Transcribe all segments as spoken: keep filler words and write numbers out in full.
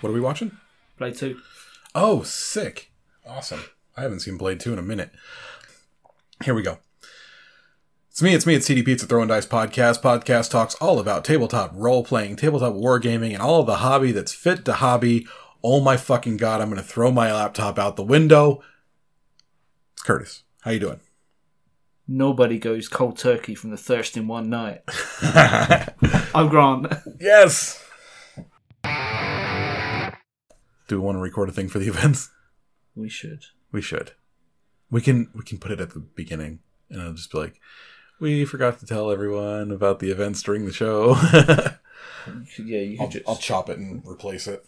What are we watching? Blade two. Oh, sick. Awesome. I haven't seen Blade two in a minute. Here we go. It's me, it's me, it's T D P, it's a Throwing Dice podcast. Podcast talks all about tabletop role-playing, tabletop wargaming, and all of the hobby that's fit to hobby. Oh my fucking god, I'm going to throw my laptop out the window. It's Curtis. How you doing? Nobody goes cold turkey from the thirst in one night. I'm Grant. Yes! Do we want to record a thing for the events? We should. We should. We can we can put it at the beginning, and it'll just be like, we forgot to tell everyone about the events during the show. Yeah, you could I'll, just... I'll chop it and replace it.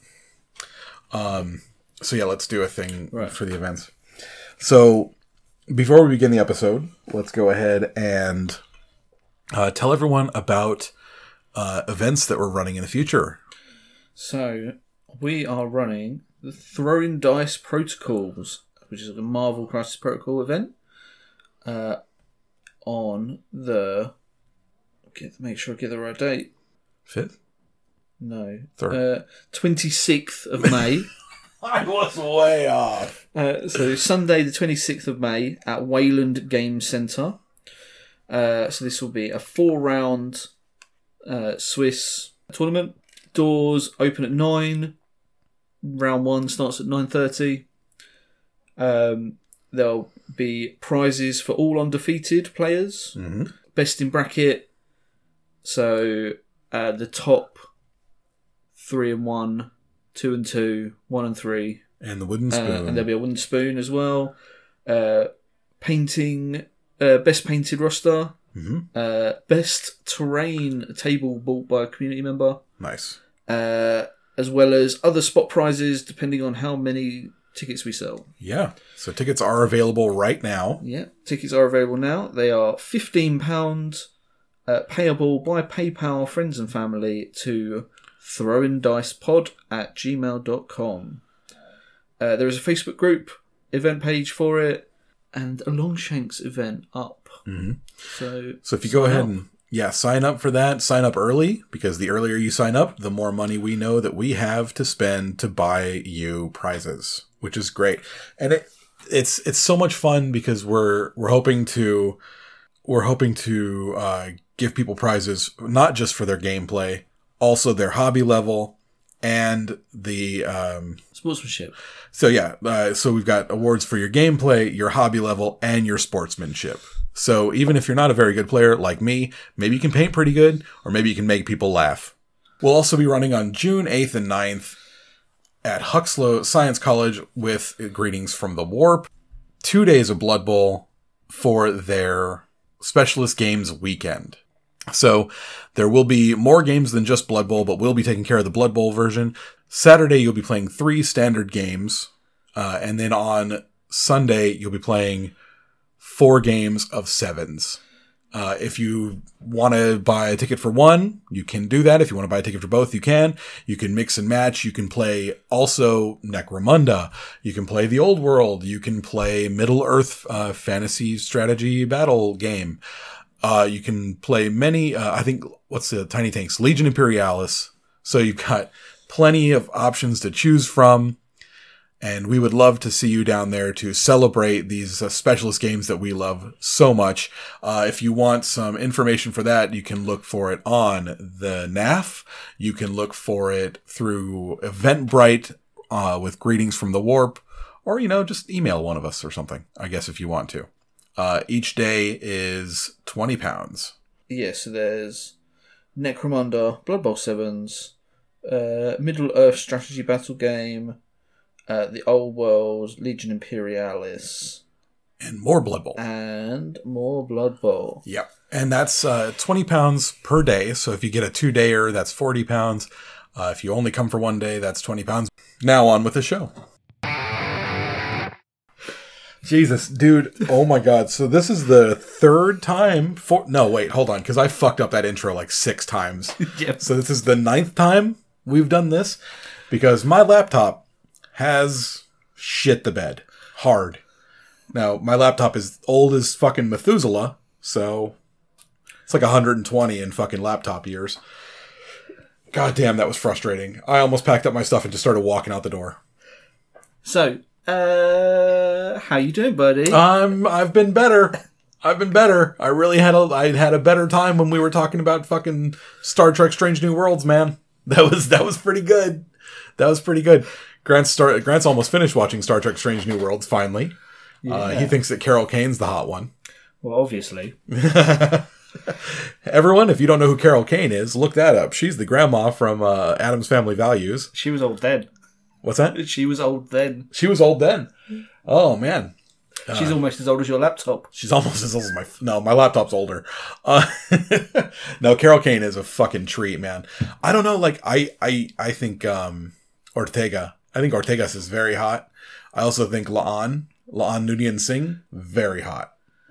Um. So yeah, let's do a thing right. for the events. So before we begin the episode, let's go ahead and uh, tell everyone about uh, events that we're running in the future. So we are running the Throwing Dice Protocols, which is a Marvel Crisis Protocol event, uh, on the... Get, make sure I get the right date. Fifth? No. Third. Uh, twenty-sixth of May. I was way off. Uh, so Sunday the twenty-sixth of May at Wayland Game Centre. Uh, so this will be a four-round uh, Swiss tournament. Doors open at nine. Round one starts at nine thirty. Um, there'll be prizes for all undefeated players. Mm-hmm. Best in bracket. So uh, the top three and one, two and two, one and three. And the wooden spoon. Uh, and there'll be a wooden spoon as well. Uh, painting, uh, best painted roster. Mm-hmm. Uh, best terrain table bought by a community member. Nice. Uh, as well as other spot prizes depending on how many tickets we sell. Yeah. So tickets are available right now. Yeah, tickets are available now. They are fifteen pounds uh, payable by PayPal, friends and family to throwingdicepod at gmail dot com. Uh, there is a Facebook group, event page for it, and a Longshanks event up. Mm-hmm. So, so if you go ahead up. and yeah, sign up for that. Sign up early, because the earlier you sign up, the more money we know that we have to spend to buy you prizes, which is great. And it it's it's so much fun because we're we're hoping to we're hoping to uh, give people prizes not just for their gameplay, also their hobby level and the um, sportsmanship. So yeah, uh, so we've got awards for your gameplay, your hobby level, and your sportsmanship. So even if you're not a very good player like me, maybe you can paint pretty good, or maybe you can make people laugh. We'll also be running on June eighth and ninth at Huxlow Science College with Greetings from the Warp. Two days of Blood Bowl for their Specialist Games weekend. So there will be more games than just Blood Bowl, but we'll be taking care of the Blood Bowl version. Saturday, you'll be playing three standard games. Uh, and then on Sunday, you'll be playing four games of sevens. Uh, if you want to buy a ticket for one, you can do that. If you want to buy a ticket for both, you can. You can mix and match. You can play also Necromunda. You can play the Old World. You can play Middle Earth uh, fantasy strategy battle game. Uh, you can play many, uh, I think, what's the Tiny Tanks? Legion Imperialis. So you've got plenty of options to choose from. And we would love to see you down there to celebrate these uh, specialist games that we love so much. Uh, if you want some information for that, you can look for it on the N A F. You can look for it through Eventbrite uh, with Greetings from the Warp. Or, you know, just email one of us or something, I guess, if you want to. Uh, each day is twenty pounds. Yeah, so there's Necromunda, Blood Bowl Sevens, uh, Middle Earth strategy battle game, uh, the Old World, Legion Imperialis. And more Blood Bowl. And more Blood Bowl. Yep. And that's uh, twenty pounds per day. So if you get a two-dayer, that's forty pounds. Uh, if you only come for one day, that's twenty pounds. Now on with the show. Jesus, dude. Oh my God. So this is the third time for, no, wait, hold on. Cause I fucked up that intro like six times. Yep. So this is the ninth time we've done this because my laptop has shit the bed hard. Now my laptop is old as fucking Methuselah. So it's like one hundred twenty in fucking laptop years. God damn, that was frustrating. I almost packed up my stuff and just started walking out the door. So, uh, how you doing, buddy? Um, I've been better. I've been better. I really had a, I had a better time when we were talking about fucking Star Trek Strange New Worlds, man. That was, that was pretty good. That was pretty good. Grant's start, Grant's almost finished watching Star Trek Strange New Worlds, finally. Yeah. Uh, he thinks that Carol Kane's the hot one. Well, obviously. Everyone, if you don't know who Carol Kane is, look that up. She's the grandma from uh, Addams Family Values. She was old then. What's that? She was old then. She was old then. Oh, man. She's uh, almost as old as your laptop. She's almost as old as my... No, my laptop's older. Uh, no, Carol Kane is a fucking treat, man. I don't know, like, I I, I think um, Ortega. I think Ortegas is very hot. I also think La'an, La'an Noonien Singh, very hot.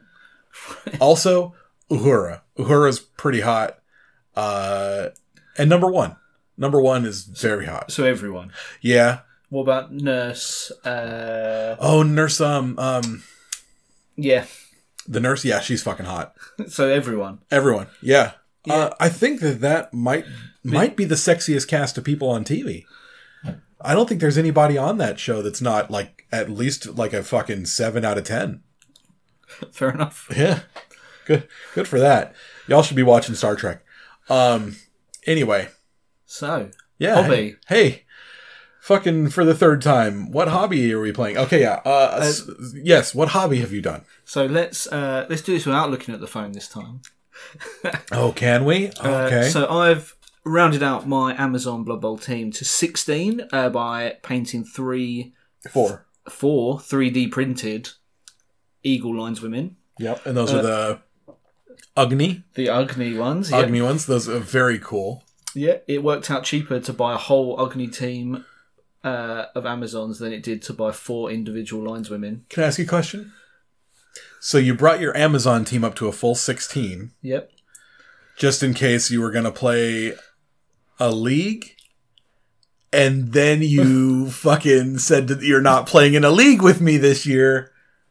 Also, Uhura. Uhura's pretty hot. Uh, and number one. Number one is very hot. So everyone. Yeah. What about Nurse? Uh... Oh, Nurse, um, um... Yeah. The nurse, yeah, she's fucking hot. So everyone. Everyone, yeah. yeah. Uh, I think that that might, might be the sexiest cast of people on T V. I don't think there's anybody on that show that's not, like, at least, like, a fucking seven out of ten. Fair enough. Yeah. Good. Good for that. Y'all should be watching Star Trek. Um, anyway. So, yeah. Hobby. Hey, hey, fucking for the third time, what hobby are we playing? Okay, yeah. Uh, uh, yes, what hobby have you done? So let's uh, let's do this without looking at the phone this time. Oh, can we? Okay. Uh, so I've rounded out my Amazon Blood Bowl team to sixteen uh, by painting three... Four. Four three D printed Eagle Lineswomen. Yep, and those uh, are the Agni. The Agni ones. Agni yep. ones. Those are very cool. Yeah, it worked out cheaper to buy a whole Agni team uh, of Amazons than it did to buy four individual lineswomen. Can I ask you a question? So you brought your Amazon team up to a full sixteen. Yep. Just in case you were going to play a league, and then you fucking said that you're not playing in a league with me this year.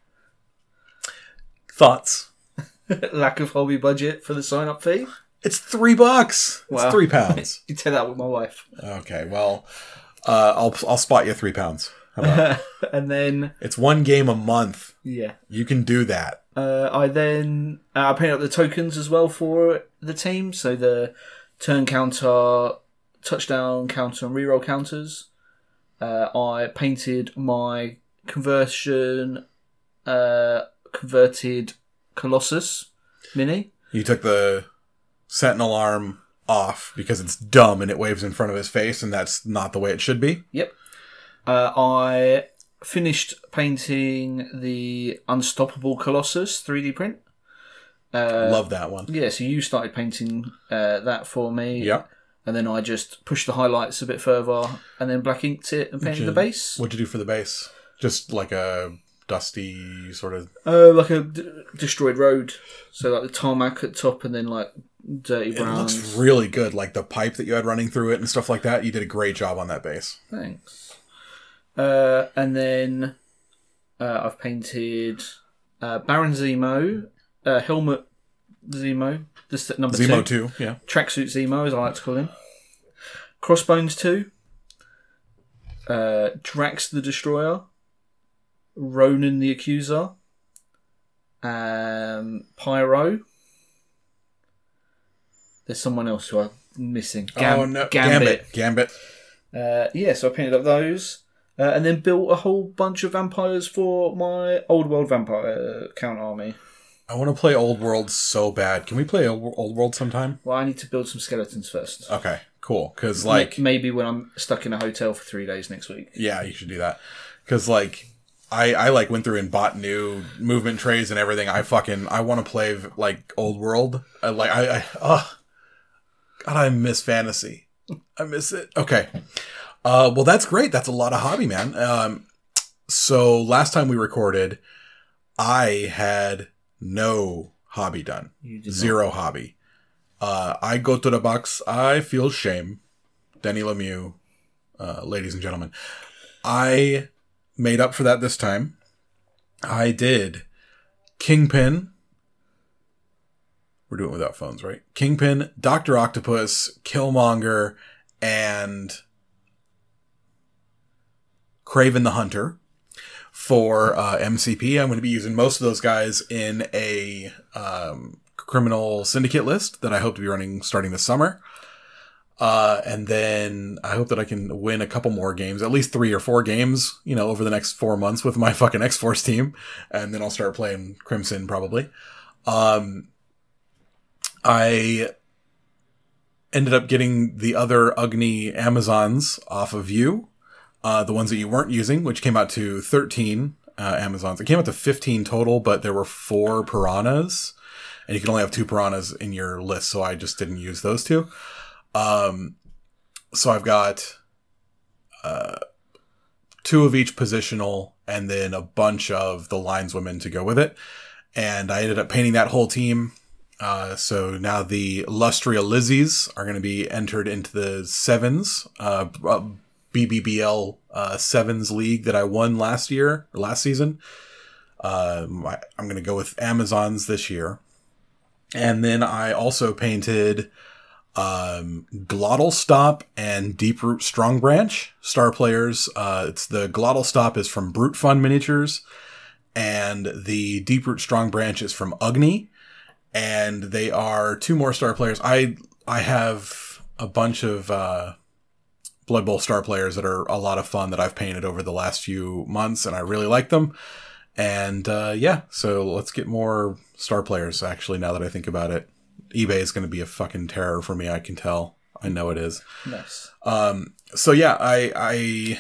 Thoughts? Lack of hobby budget for the sign-up fee? It's three bucks. It's wow. three pounds. You tell that with my wife. Okay, well, uh, I'll I'll spot you three pounds. How about? And then it's one game a month. Yeah, you can do that. Uh, I then uh, I painted up the tokens as well for the team. So the turn counter, touchdown counter, and reroll counters. Uh, I painted my conversion, uh, converted Colossus mini. You took the Sentinel arm off because it's dumb and it waves in front of his face, and that's not the way it should be. Yep. Uh, I finished painting the Unstoppable Colossus three D print. Uh, Love that one. Yeah, so you started painting uh, that for me. Yep. And then I just pushed the highlights a bit further and then black inked it and painted you, the base. What'd you do for the base? Just like a dusty sort of... Uh, like a d- destroyed road. So like the tarmac at top and then like dirty browns. It looks really good. Like the pipe that you had running through it and stuff like that. You did a great job on that base. Thanks. Uh, and then uh, I've painted uh, Baron Zemo, uh, Helmut Zemo, this number Zemo two. two, yeah. Tracksuit Zemo, as I like to call him. Crossbones two. Uh, Drax the Destroyer. Ronan the Accuser. Um, Pyro. There's someone else who I'm missing. Gam- oh, no. Gambit. Gambit. Gambit. Uh, yeah, so I painted up those. Uh, and then built a whole bunch of vampires for my Old World Vampire Count army. I want to play Old World so bad. Can we play Old World sometime? Well, I need to build some skeletons first. Okay, cool. Because, like... Maybe when I'm stuck in a hotel for three days next week. Yeah, you should do that. Because, like, I, I, like, went through and bought new movement trays and everything. I fucking... I want to play, like, Old World. I, like, I... I ugh. God, I miss fantasy. I miss it. Okay. Uh, well, that's great. That's a lot of hobby, man. Um, so last time we recorded, I had no hobby done. Zero not. hobby. Uh, I go to the box. I feel shame. Denny Lemieux, uh, ladies and gentlemen. I made up for that this time. I did Kingpin. We're doing it without phones, right? Kingpin, Doctor Octopus, Killmonger, and Kraven the Hunter. For uh, M C P, I'm going to be using most of those guys in a um, criminal syndicate list that I hope to be running starting this summer. Uh, and then I hope that I can win a couple more games, at least three or four games, you know, over the next four months with my fucking X-Force team. And then I'll start playing Crimson probably. Um, I ended up getting the other Ugni Amazons off of you. Uh, the ones that you weren't using, which came out to thirteen uh, Amazons. It came out to fifteen total, but there were four piranhas, and you can only have two piranhas in your list, so I just didn't use those two. Um, so I've got uh, two of each positional, and then a bunch of the lineswomen to go with it. And I ended up painting that whole team. Uh, so now the Lustria Lizzies are going to be entered into the sevens, uh, B B B L uh, Sevens League that I won last year, or last season. Um, I, I'm going to go with Amazons this year. And then I also painted um, Glottal Stop and Deeproot Strong Branch star players. Uh, it's the Glottal Stop is from Brute Fun Miniatures, and the Deeproot Strong Branch is from Ugni. And they are two more star players. I I have a bunch of uh, Blood Bowl star players that are a lot of fun that I've painted over the last few months, and I really like them. And uh, yeah, so let's get more star players, actually, now that I think about it. eBay is going to be a fucking terror for me, I can tell. I know it is. Nice. Um, so yeah, I, I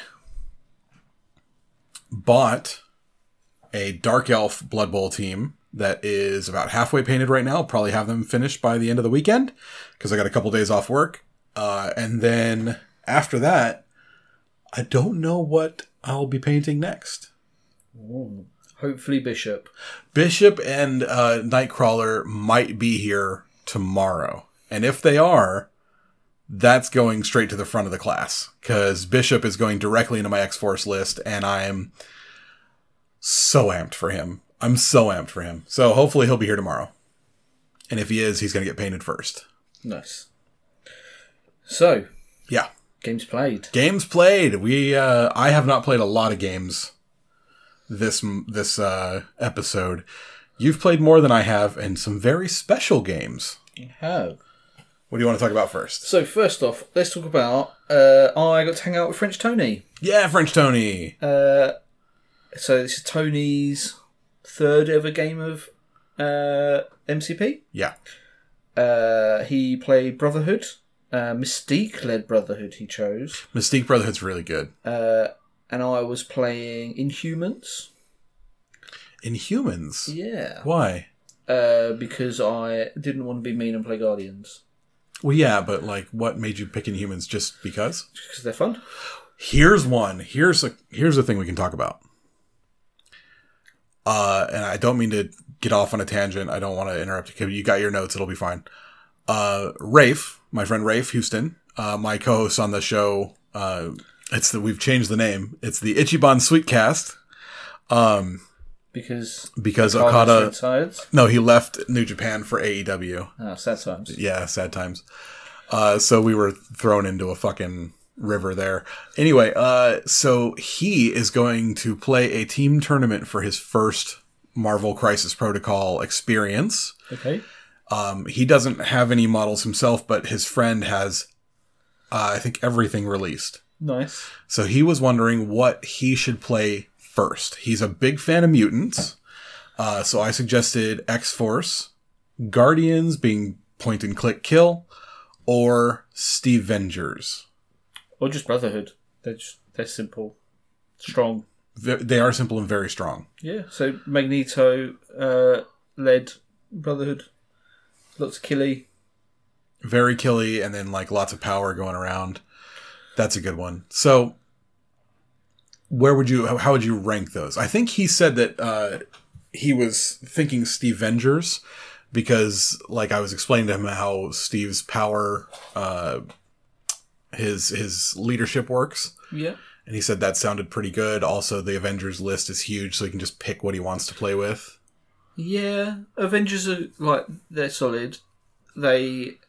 bought a Dark Elf Blood Bowl team that is about halfway painted right now. I'll probably have them finished by the end of the weekend, because I got a couple days off work. Uh, and then... After that, I don't know what I'll be painting next. Ooh, hopefully Bishop. Bishop and uh, Nightcrawler might be here tomorrow. And if they are, that's going straight to the front of the class. Because Bishop is going directly into my X-Force list, and I'm so amped for him. I'm so amped for him. So hopefully he'll be here tomorrow. And if he is, he's going to get painted first. Nice. So... Yeah. Games played. Games played. We, uh, I have not played a lot of games this, this, uh, episode. You've played more than I have, and some very special games. I have. What do you want to talk about first? So, first off, let's talk about, uh, I got to hang out with French Tony. Yeah, French Tony. Uh, so this is Tony's third ever game of, uh, M C P. Yeah. Uh, he played Brotherhood. Uh, Mystique-led Brotherhood he chose. Mystique Brotherhood's really good. Uh, and I was playing Inhumans. Inhumans? Yeah. Why? Uh, because I didn't want to be mean and play Guardians. Well, yeah, but like, what made you pick Inhumans? Just because? Because they're fun. Here's one. Here's a here's a thing we can talk about. Uh, and I don't mean to get off on a tangent. I don't want to interrupt you. You got your notes. It'll be fine. Uh, Rafe, my friend Rafe Houston, uh, my co-host on the show, uh, it's the, we've changed the name. It's the Ichiban Sweetcast. Um, because, because Okada, Okada, no, he left New Japan for A E W. Oh, sad times. Yeah, sad times. Uh, so we were thrown into a fucking river there. Anyway, uh, so he is going to play a team tournament for his first Marvel Crisis Protocol experience. Okay. Um, he doesn't have any models himself, but his friend has, uh, I think, everything released. Nice. So he was wondering what he should play first. He's a big fan of mutants. Uh, so I suggested X-Force, Guardians being point and click kill, or Steve Vengers. Or just Brotherhood. They're just, they're simple. Strong. They are simple and very strong. Yeah. So Magneto, uh, led Brotherhood. Lots of killy. Very killy, and then like lots of power going around. That's a good one. So, where would you? How would you rank those? I think he said that uh, he was thinking Steve Vengers because, like, I was explaining to him how Steve's power, uh, his his leadership works. Yeah. And he said that sounded pretty good. Also, the Avengers list is huge, so he can just pick what he wants to play with. Yeah, Avengers are, like, they're solid. They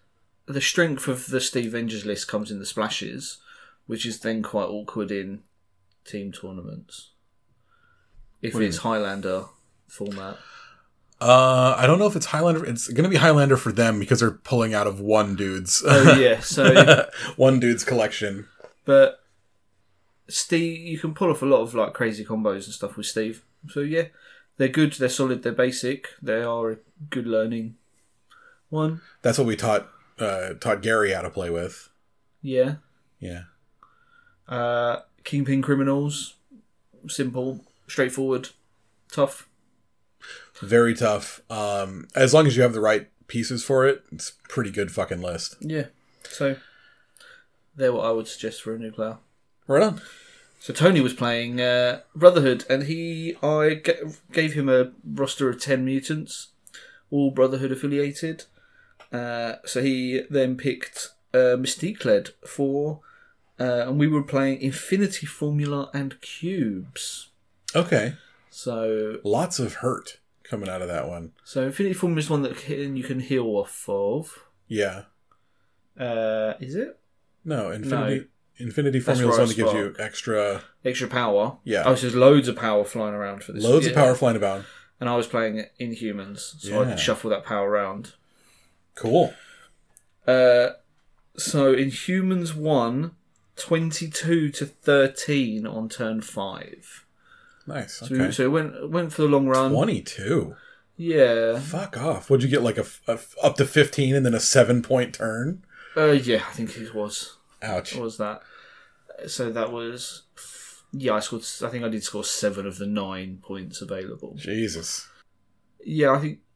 the strength of the Steve Vengers list comes in the splashes, which is then quite awkward in team tournaments. If What do you it's Highlander format. Uh, I don't know if it's Highlander. It's going to be Highlander for them because they're pulling out of one dude's. Oh, yeah. So, one dude's collection. But Steve, you can pull off a lot of like crazy combos and stuff with Steve. So, yeah, they're good, they're solid, they're basic. They are a good learning one. That's what we taught uh, taught Gary how to play with. Yeah. Yeah. Uh, Kingpin Criminals. Simple, straightforward, tough. Very tough. Um, as long as you have the right pieces for it, it's a pretty good fucking list. Yeah. So, they're what I would suggest for a new player. Right on. So Tony was playing uh, Brotherhood, and he I g- gave him a roster of ten mutants, all Brotherhood affiliated. Uh, so he then picked uh, Mystique led for, uh, and we were playing Infinity Formula and Cubes. Okay. So Lots of hurt coming out of that one. so Infinity Formula is one that can, you can heal off of. Yeah. Uh, is it No, Infinity No. Infinity That's Formula is one Royal that gives you Spark. extra extra power? Yeah. Oh, so there's loads of power flying around for this. loads yeah. of power flying about. And I was playing Inhumans, so I Yeah. could shuffle that power around. Cool. Uh, so Inhumans won twenty-two to thirteen on turn five. Nice. So, Okay. we, so it went went for the long run. twenty-two. Yeah. Fuck off. What'd you get, like a, f- a f- up to fifteen and then a seven point turn? Uh, yeah, I think it was. Ouch. What was that? So that was. Yeah, I scored. I think I did score seven of the nine points available. Jesus. Yeah, I think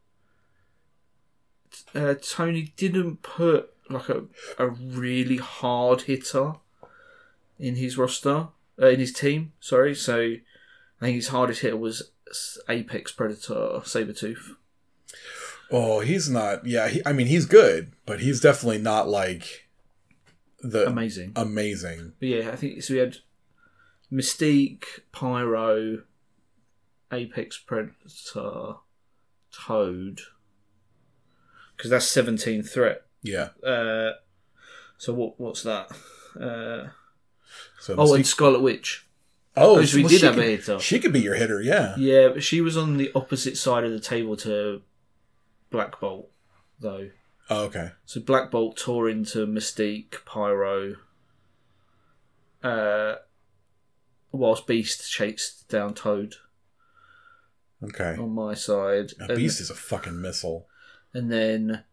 uh, Tony didn't put like a a really hard hitter in his roster, uh, in his team. Sorry, so I think his hardest hitter was Apex Predator Sabretooth. Oh, he's not. Yeah, he, I mean, he's good, but he's definitely not like the Amazing. Amazing. But yeah, I think so. We had Mystique, Pyro, Apex Predator, Toad, because that's seventeen threat. Yeah. Uh, so what? What's that? Uh, So oh, and Mystique- Scarlet Witch. oh, Oh, so we well, did she have could, a hitter. She could be your hitter. Yeah. Yeah, but she was on the opposite side of the table to Black Bolt, though. Oh, okay. So Black Bolt tore into Mystique, Pyro, uh, whilst Beast chased down Toad Okay. on my side. A And- beast is a fucking missile. And then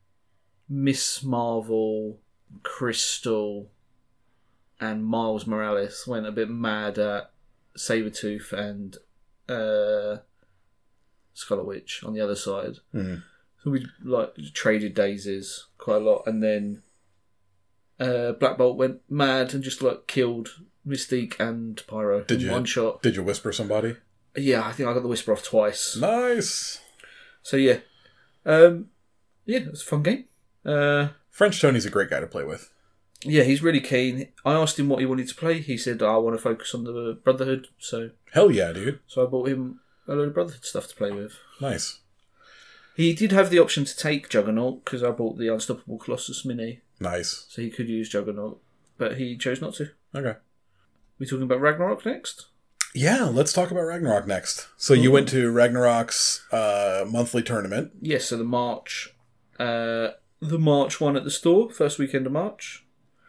Miss Marvel, Crystal, and Miles Morales went a bit mad at Sabretooth and uh, Scarlet Witch on the other side. Mhm. So we like traded daisies quite a lot, and then uh, Black Bolt went mad and just like killed Mystique and Pyro Did in you one shot. Did you whisper somebody? Yeah, I think I got the whisper off twice. Nice. So yeah, um, yeah, it was a fun game. Uh, French Tony's a great guy to play with. yeah, he's really keen. I asked him what he wanted to play. He said, "I want to focus on the Brotherhood." So, Hell yeah, dude. so I bought him a load of Brotherhood stuff to play with. Nice. He did have the option to take Juggernaut because I bought the Unstoppable Colossus Mini, Nice. so he could use Juggernaut, but he chose not to. Okay. We talking about Ragnarok next? Yeah, let's talk about Ragnarok next. So you went to Ragnarok's uh, monthly tournament. Yes. So the March, uh, the March one at the store, first weekend of March.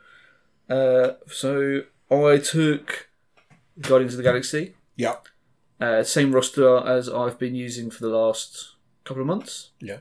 Uh, so I took Guardians of the Galaxy. Yeah. Uh, same roster as I've been using for the last couple of months. Yeah.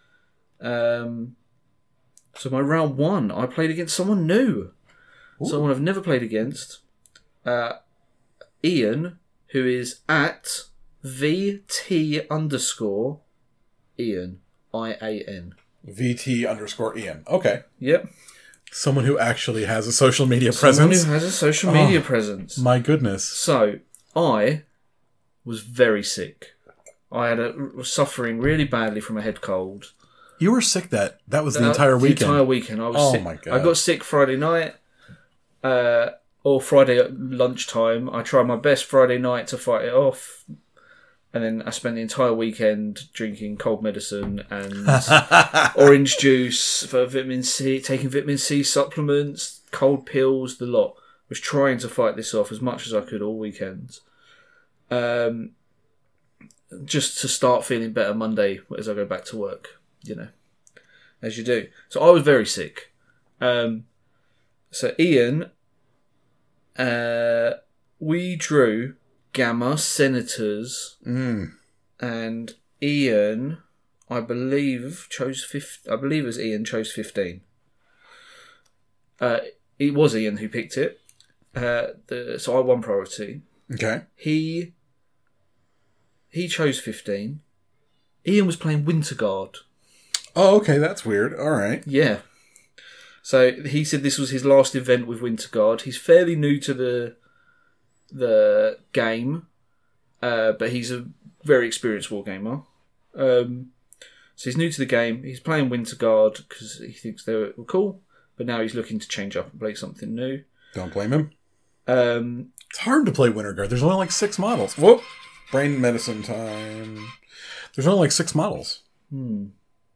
Um, so my round one, I played against someone new. Ooh. Someone I've never played against. Uh, Ian, who is at V T underscore Ian. I A N. V T underscore Ian. Okay. Yep. Someone who actually has a social media Someone presence. who has a social media Oh. presence. My goodness. So, I was very sick. I had a, was suffering really badly from a head cold. You were sick that. That was the Uh, entire weekend. The entire weekend. I was Oh sick. my God. I got sick Friday night, uh, or Friday at lunchtime. I tried my best Friday night to fight it off, And then I spent the entire weekend drinking cold medicine and orange juice for vitamin C, taking vitamin C supplements, cold pills, the lot. Was trying to fight this off as much as I could all weekend. Um, just to start feeling better Monday as I go back to work, you know, as you do. So I was very sick. Um, so Ian, uh, we drew Gamma, Senators, Mm. and Ian, I believe, chose fifteen. I believe it was Ian chose fifteen. Uh, it was Ian who picked it. Uh, the, so I won priority. Okay. He he chose fifteen. Ian was playing Winterguard. Oh, okay. That's weird. All right. Yeah. So he said this was his last event with Winterguard. He's fairly new to the the game, uh, but he's a very experienced wargamer. Um, so he's new to the game. He's playing Winterguard because he thinks they were cool, but now he's looking to change up and play something new. Don't blame him. Um, It's hard to play Winterguard. There's only like six models. Whoop! Brain medicine time. There's only like six models. hmm.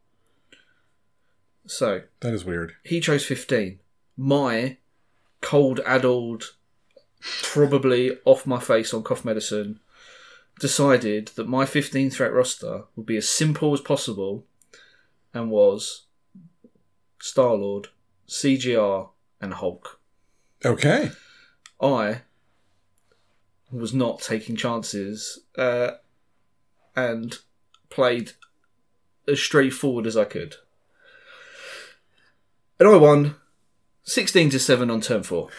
So That is weird. he chose fifteen. My cold-addled, probably off my face on cough medicine, decided that my fifteen threat roster would be as simple as possible and was Star-Lord, C G R, and Hulk. Okay. I was not taking chances uh, and played as straightforward as I could. And I won sixteen to seven on turn four.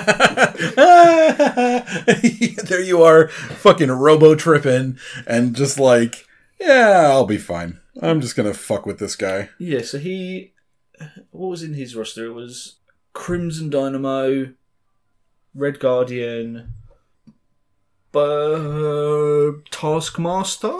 There you are, fucking robo-tripping, and just like, yeah, I'll be fine. I'm just gonna fuck with this guy. Yeah, so he... What was in his roster? It was Crimson Dynamo, Red Guardian, uh, Taskmaster?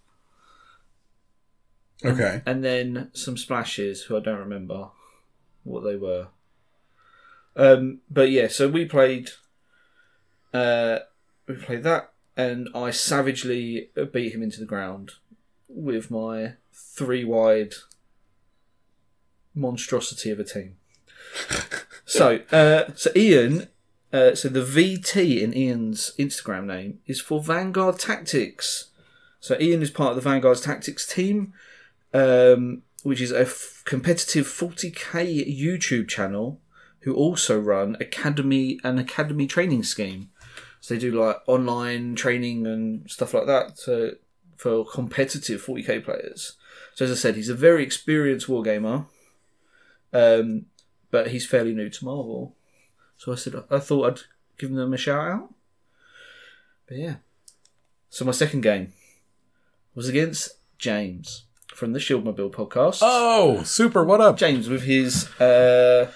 Okay. And then some splashes, who I don't remember what they were. Um, but yeah, so we played... Uh, we played that, and I savagely beat him into the ground with my three-wide monstrosity of a team. so, uh, so Ian, uh, so the V T in Ian's Instagram name is for Vanguard Tactics. So Ian is part of the Vanguard Tactics team, um, which is a f- competitive forty K YouTube channel, who also run academy an academy training scheme. So they do like online training and stuff like that to, for competitive forty K players. So as I said, he's a very experienced wargamer, um, but he's fairly new to Marvel. So I said I thought I'd give them a shout out. But yeah. So my second game was against James from the Shieldmobile podcast. Oh, super, what up? James with his uh,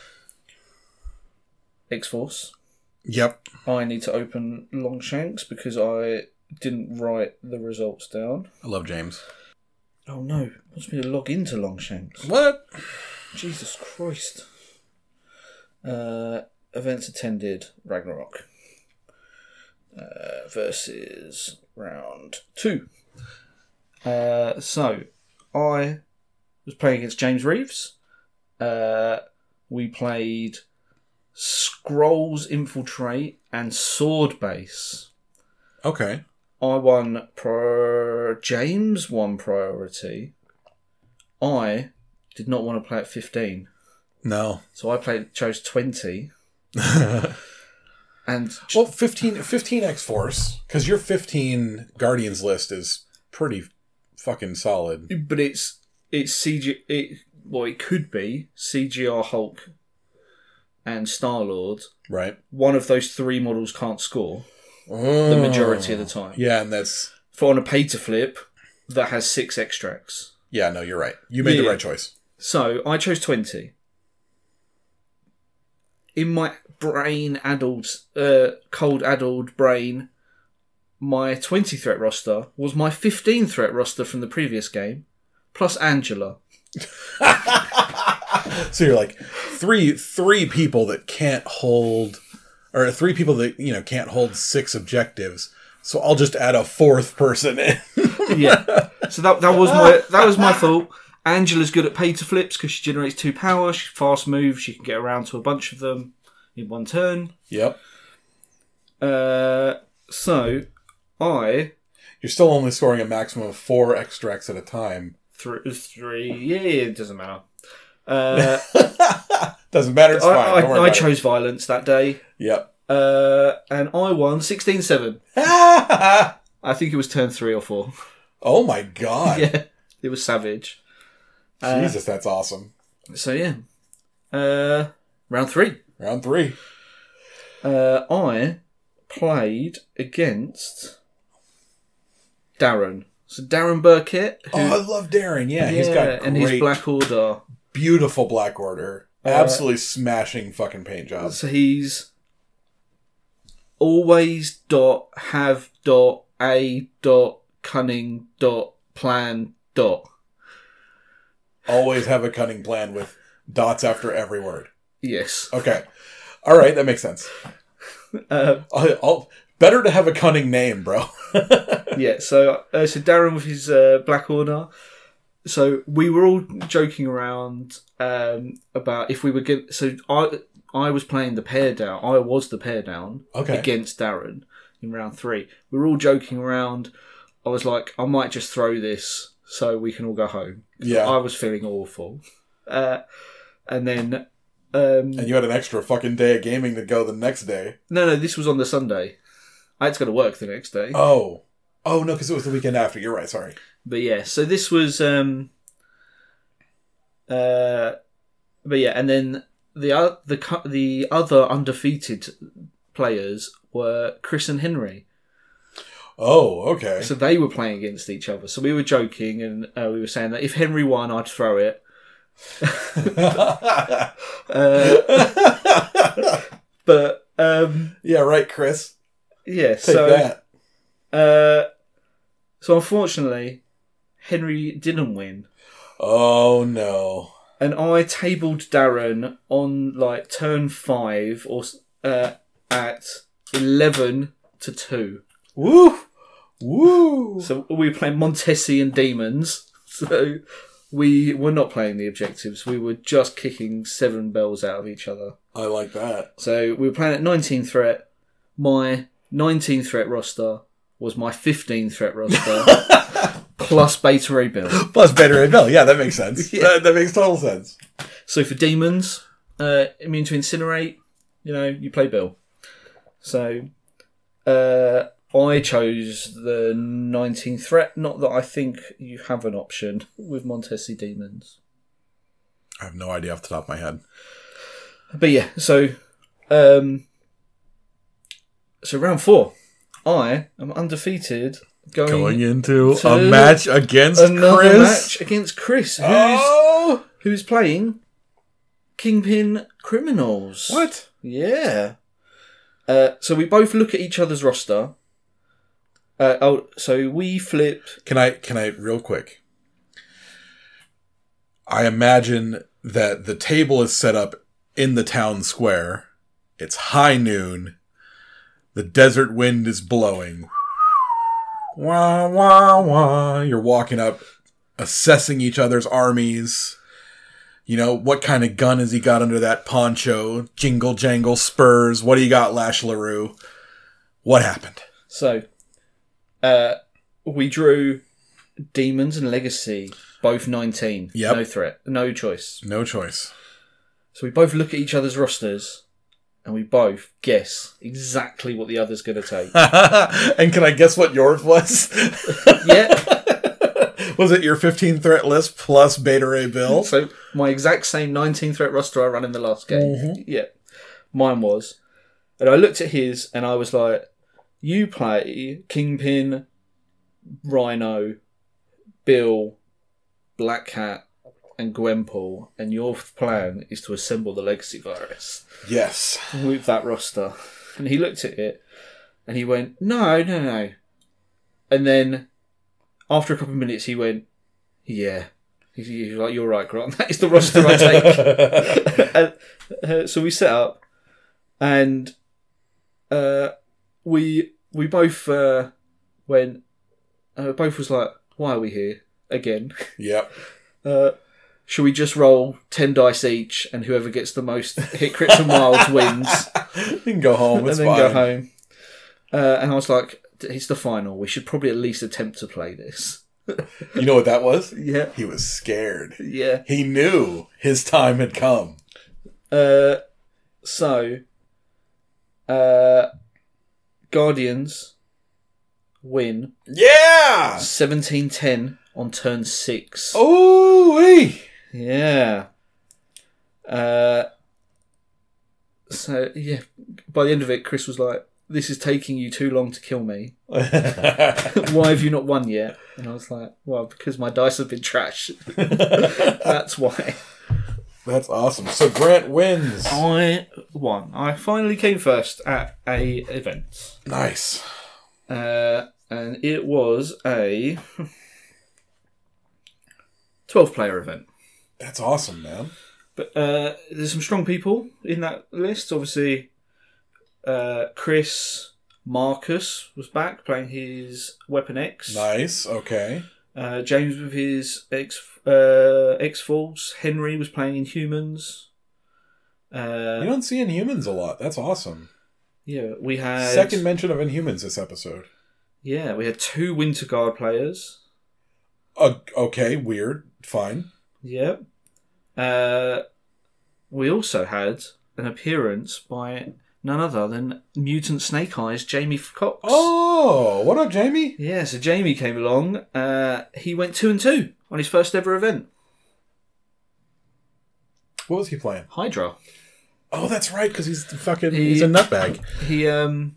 X-Force. Yep. I need to open Longshanks because I didn't write the results down. I love James. Oh no, it wants me to log into Longshanks. What? Jesus Christ. Uh, events attended, Ragnarok. Uh, versus round two. Uh, so, I was playing against James Reeves. Uh, we played Scrolls Infiltrate and Sword Base. Okay. I won pro. James won priority. I did not want to play at fifteen, No. so I played chose twenty. And Well, fifteen, fifteen X-Force, because your fifteen Guardians list is pretty fucking solid. but it's it's C G. It well, it could be C G R Hulk and Star Lord. Right. One of those three models can't score Oh. the majority of the time. Yeah, and that's... For on a pay to flip that has six extracts. Yeah, no, you're right. You made Yeah. the right choice. So I chose twenty. In my brain addled, uh, cold addled brain, my twenty threat roster was my fifteen threat roster from the previous game, plus Angela. So you're like, three three people that can't hold... Or three people that, you know, can't hold six objectives. So I'll just add a fourth person in. Yeah. So that that was my that was my thought. Angela's good at pay to flips because she generates two power. She's fast move. She can get around to a bunch of them in one turn. Yep. Uh, so I You're still only scoring a maximum of four extracts at a time. Three, three, yeah, it doesn't matter. Uh, doesn't matter, it's I, fine. I, Don't worry I about chose it. violence that day. Yep. Uh, and I won sixteen seven. I think it was turn three or four. Oh my god. Yeah, it was savage. Jesus, uh, that's awesome. So yeah. Uh, round three. Round three. Uh, I played against Darren. So Darren Burkett. Who, oh, I love Darren. Yeah, yeah, he's got great, and his Black Order. Beautiful Black Order. Uh, Absolutely smashing fucking paint job. So he's always dot have dot a dot cunning dot plan dot. Always have a cunning plan with dots after every word. Yes. Okay. All right, that makes sense. Uh, I'll, I'll, better to have a cunning name, bro. yeah. So, uh, so Darren with his uh, Black Order. So we were all joking around um, about if we were get. So I I was playing the pair down. I was the pair down okay. against Darren in round three. We were all joking around. I was like, I might just throw this so we can all go home. Yeah. I was feeling awful. Uh, and then. Um, and you had an extra fucking day of gaming to go the next day. No, no, this was on the Sunday. I had to go to work the next day. Oh. Oh, no, because it was the weekend after. You're right, sorry. But yeah, so this was... Um, uh, but yeah, and then the, uh, the, the other undefeated players were Chris and Henry. Oh, okay. So they were playing against each other. So we were joking and uh, we were saying that if Henry won, I'd throw it. uh, but um, yeah, right, Chris. Yeah, Take so that. Uh, so unfortunately, Henry didn't win. Oh no! And I tabled Darren on like turn five or uh, at eleven to two. Woo! Woo! So we were playing Montesi and Demons. So. We were not playing the objectives. We were just kicking seven bells out of each other. I like that. So we were playing at nineteen threat. My nineteen threat roster was my fifteen threat roster. Plus Beta Ray Bill. Plus Beta Ray Bill. Yeah, that makes sense. Yeah. That, that makes total sense. So for Demons, uh, immune to Incinerate, you know, you play Bill. So uh, I chose the nineteen threat. Not that I think you have an option with Montesi Demons. I have no idea off the top of my head. But yeah, so um, so round four, I am undefeated going, going into to a match against another Chris. match against Chris, who's oh! who's playing Kingpin Criminals. What? Yeah. Uh, so we both look at each other's roster. Uh, oh, so we flipped. Can I? Can I? Real quick. I imagine that the table is set up in the town square. It's high noon. The desert wind is blowing. Wah wah wah. You're walking up, assessing each other's armies. You know, what kind of gun has he got under that poncho? Jingle jangle spurs. What do you got, Lash LaRue? What happened? So, uh, we drew Demons and Legacy, both nineteen. Yep. No threat. No choice. No choice. So we both look at each other's rosters, and we both guess exactly what the other's going to take. And can I guess what yours was? Yeah. Was it your fifteen threat list plus Beta Ray Bill? So my exact same nineteen threat roster I ran in the last game. Mm-hmm. Yeah. Mine was. And I looked at his and I was like, you play Kingpin, Rhino, Bill, Black Cat, and Gwenpool, and your plan is to assemble the Legacy Virus. Yes. With that roster. And he looked at it and he went, no, no, no. And then after a couple of minutes he went, yeah. He was like, you're right, Grant. That is the roster I take. and, uh, so we set up and uh, we we both uh, when uh, both was like, "Why are we here again?" Yep. Uh, should we just roll ten dice each, and whoever gets the most hit crits and wilds wins? You can go home. It's and then fine. go home. Uh, and I was like, "It's the final. We should probably at least attempt to play this." You know what that was? Yeah, He was scared. yeah. He knew his time had come. Uh, so, uh, Guardians win Yeah! seventeen ten on turn six. Oh, wait. Yeah. Uh, so, yeah, by the end of it, Chris was like, "This is taking you too long to kill me. Why have you not won yet?" And I was like, "Well, because my dice have been trash." That's why. That's awesome. So Grant wins. I won. I finally came first at a event. Nice. Uh, and it was a twelve player event. That's awesome, man. But uh, there's some strong people in that list. Obviously, uh, Chris Marcus was back playing his Weapon X. Nice. Okay. Uh, James with his X uh, X Force. Henry was playing Inhumans. Uh, You don't see Inhumans a lot. That's awesome. yeah, we had Second mention of Inhumans this episode. Yeah, we had two Winter Guard players. Uh, okay, weird. Fine. Yep. Uh, we also had an appearance by none other than Mutant Snake Eyes, Jamie Cox. Oh, what up, Jamie? Yeah, so Jamie came along. Uh, he went two and two on his first ever event. What was he playing? Hydra. Oh, that's right, because he's fucking, He- he's a nutbag. He um.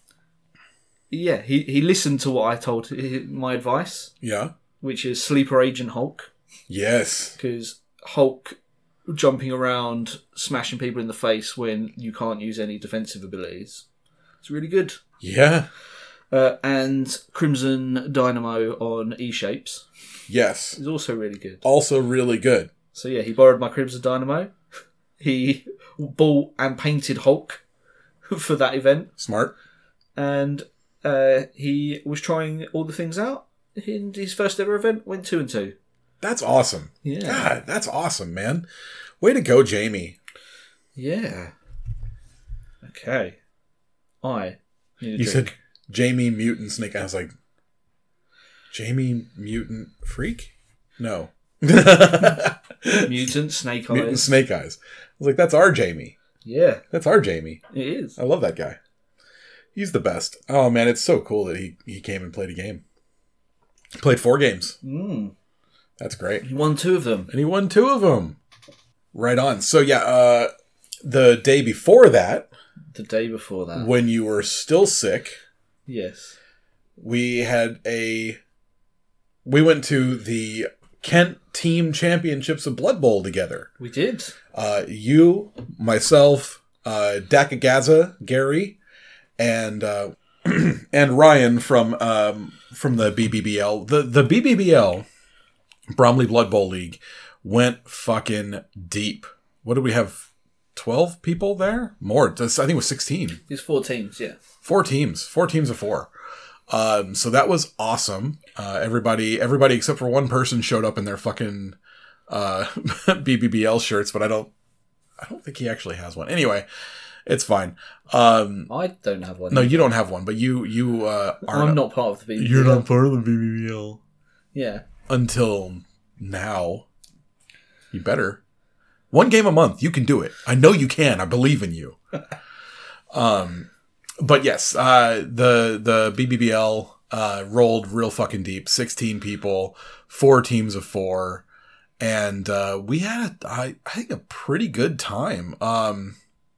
Yeah, he, he listened to what I told hi- my advice, Yeah. which is Sleeper Agent Hulk, Yes. because Hulk jumping around, smashing people in the face when you can't use any defensive abilities. It's really good. Yeah. Uh, and Crimson Dynamo on E-Shapes Yes. is also really good. Also really good. So yeah, he borrowed my Crimson Dynamo. He bought and painted Hulk for that event. Smart. And uh, he was trying all the things out. In his first ever event, went two and two. That's awesome. Yeah. God, that's awesome, man. Way to go, Jamie. Yeah. Okay. I need a You drink. said Jamie Mutant Snake. I was like, Jamie Mutant Freak? No. Mutant Snake Eyes. Mutant Snake Eyes. I was like, that's our Jamie. Yeah, That's our Jamie. it is. I love that guy. He's the best. Oh, man, it's so cool that he, he came and played a game. Played four games. Mm. That's great. He won two of them. And he won two of them. Right on. So, yeah, uh, the day before that, The day before that. when you were still sick, Yes. we had a... We went to the Kent Team Championships of Blood Bowl together. We did. Uh, you, myself, uh, Dakagaza, Gary, and uh, and Ryan from um, from the B B B L. The the B B B L, Bromley Blood Bowl League, went fucking deep. What did we have? twelve people there? More. I think it was sixteen. There's four teams, yeah. Four teams. Four teams of four. Um, so that was awesome. Uh, everybody, everybody except for one person showed up in their fucking uh, B B B L shirts, but I don't, I don't think he actually has one. Anyway, it's fine. Um, I don't have one. no, you don't have one, but you, you uh, are. I'm not part of the B B B L. You're not part of the B B B L Yeah. until now. You better. One game a month. You can do it. I know you can. I believe in you. um. But yes, uh, the the B B B L uh, rolled real fucking deep. sixteen people, four teams of four, and uh, we had, I, I think, a pretty good time. Um,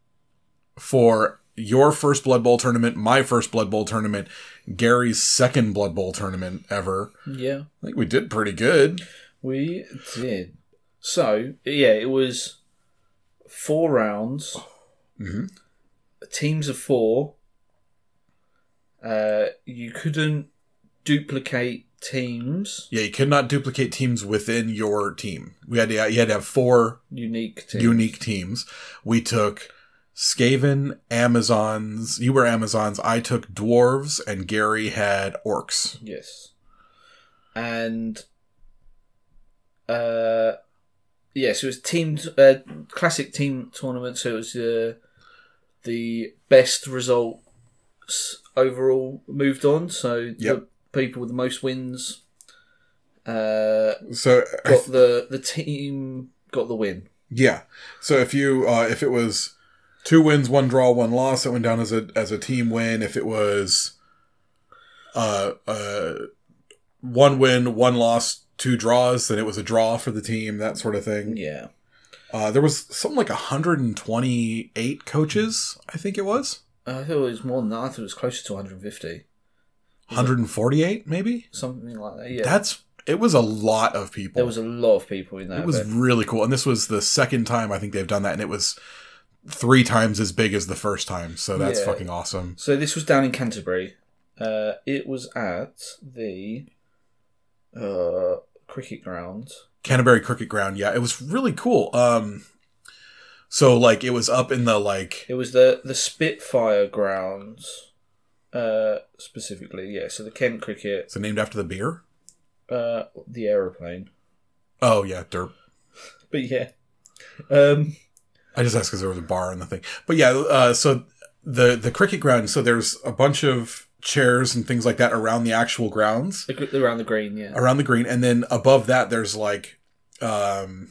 for your first Blood Bowl tournament, my first Blood Bowl tournament, Gary's second Blood Bowl tournament ever. Yeah. I think we did pretty good. We did. So, yeah, it was four rounds, Mm-hmm. teams of four. Uh, you couldn't duplicate teams, Yeah, you could not duplicate teams within your team. We had to, you had to have four unique teams. unique teams. We took Skaven, Amazons. You were Amazons. I took dwarves, and Gary had orcs. Yes. And uh, yeah, so it was team uh, classic team tournament. So it was uh, the best results overall moved on. So yep. the people with the most wins uh, so got the the team got the win. Yeah. So if you uh, if it was two wins, one draw, one loss, it went down as a as a team win. If it was uh uh one win, one loss, two draws, then it was a draw for the team, that sort of thing. Yeah. Uh, there was something like one hundred twenty-eight coaches, I think it was. Uh, I thought it was more than that. I thought it was closer to one hundred fifty. one hundred forty-eight, maybe? Something like that, yeah. That's It was a lot of people. There was a lot of people in that. It was event. really cool. And this was the second time I think they've done that, and it was three times as big as the first time. So that's Yeah. fucking awesome. So this was down in Canterbury. Uh, it was at the uh, cricket ground. Canterbury Cricket Ground, yeah. It was really cool. Um, so, like, it was up in the, like... It was the, the Spitfire grounds, uh, specifically, yeah. So the Kent Cricket. Is it named after the beer? Uh, the aeroplane. Oh, yeah, derp. But yeah. Um, I just asked because there was a bar in the thing. But yeah, uh, so the, the cricket ground, so there's a bunch of chairs and things like that around the actual grounds. around the green, yeah. Around the green. And then above that, there's like, um,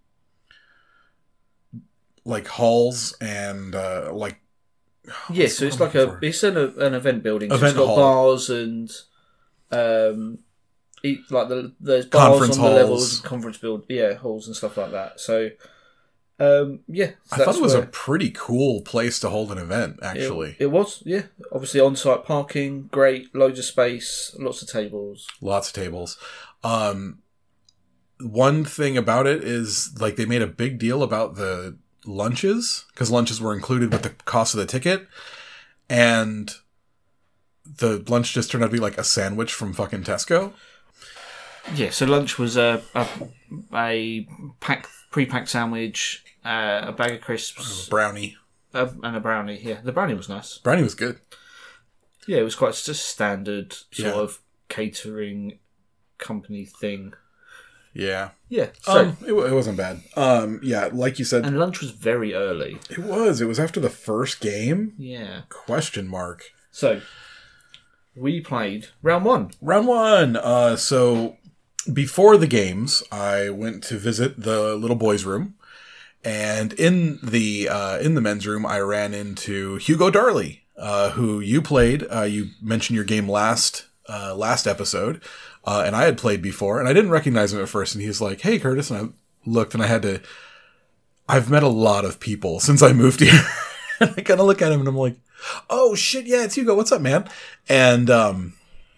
like halls and, uh, like, Yeah, so it's like a, it's an, an event building. So Event it's got hall. bars and, um, eat, like the, there's bars Conference on the halls. levels, conference build, yeah, halls and stuff like that. So, um, yeah. So I thought that's it was where- a pretty cool place to hold an event, actually. It, it was, yeah. Obviously, on-site parking, great, loads of space, lots of tables. Lots of tables. Um, one thing about it is, like, they made a big deal about the lunches, because lunches were included with the cost of the ticket, and the lunch just turned out to be like a sandwich from fucking Tesco. Yeah, so lunch was a a, a pack, pre-packed sandwich, uh, a bag of crisps, Brownie. uh, and a brownie. Yeah, the brownie was nice. Brownie was good. Yeah, it was quite just standard sort Yeah. of catering company thing. Yeah. Yeah, so Um, it, wa- it wasn't bad. Um, yeah, like you said, and lunch was very early. it was. It was after the first game? Yeah. Question mark. So we played round one. Round one. Uh, so before the games, I went to visit the little boys' room, and in the uh, in the men's room, I ran into Hugo Darley, uh, who you played. Uh, you mentioned your game last uh, last episode, uh, and I had played before, and I didn't recognize him at first. And he was like, "Hey, Curtis," and I looked, and I had to. I've met a lot of people since I moved here. And I kind of look at him, and I'm like, "Oh shit, yeah, it's Hugo. What's up, man?" And um,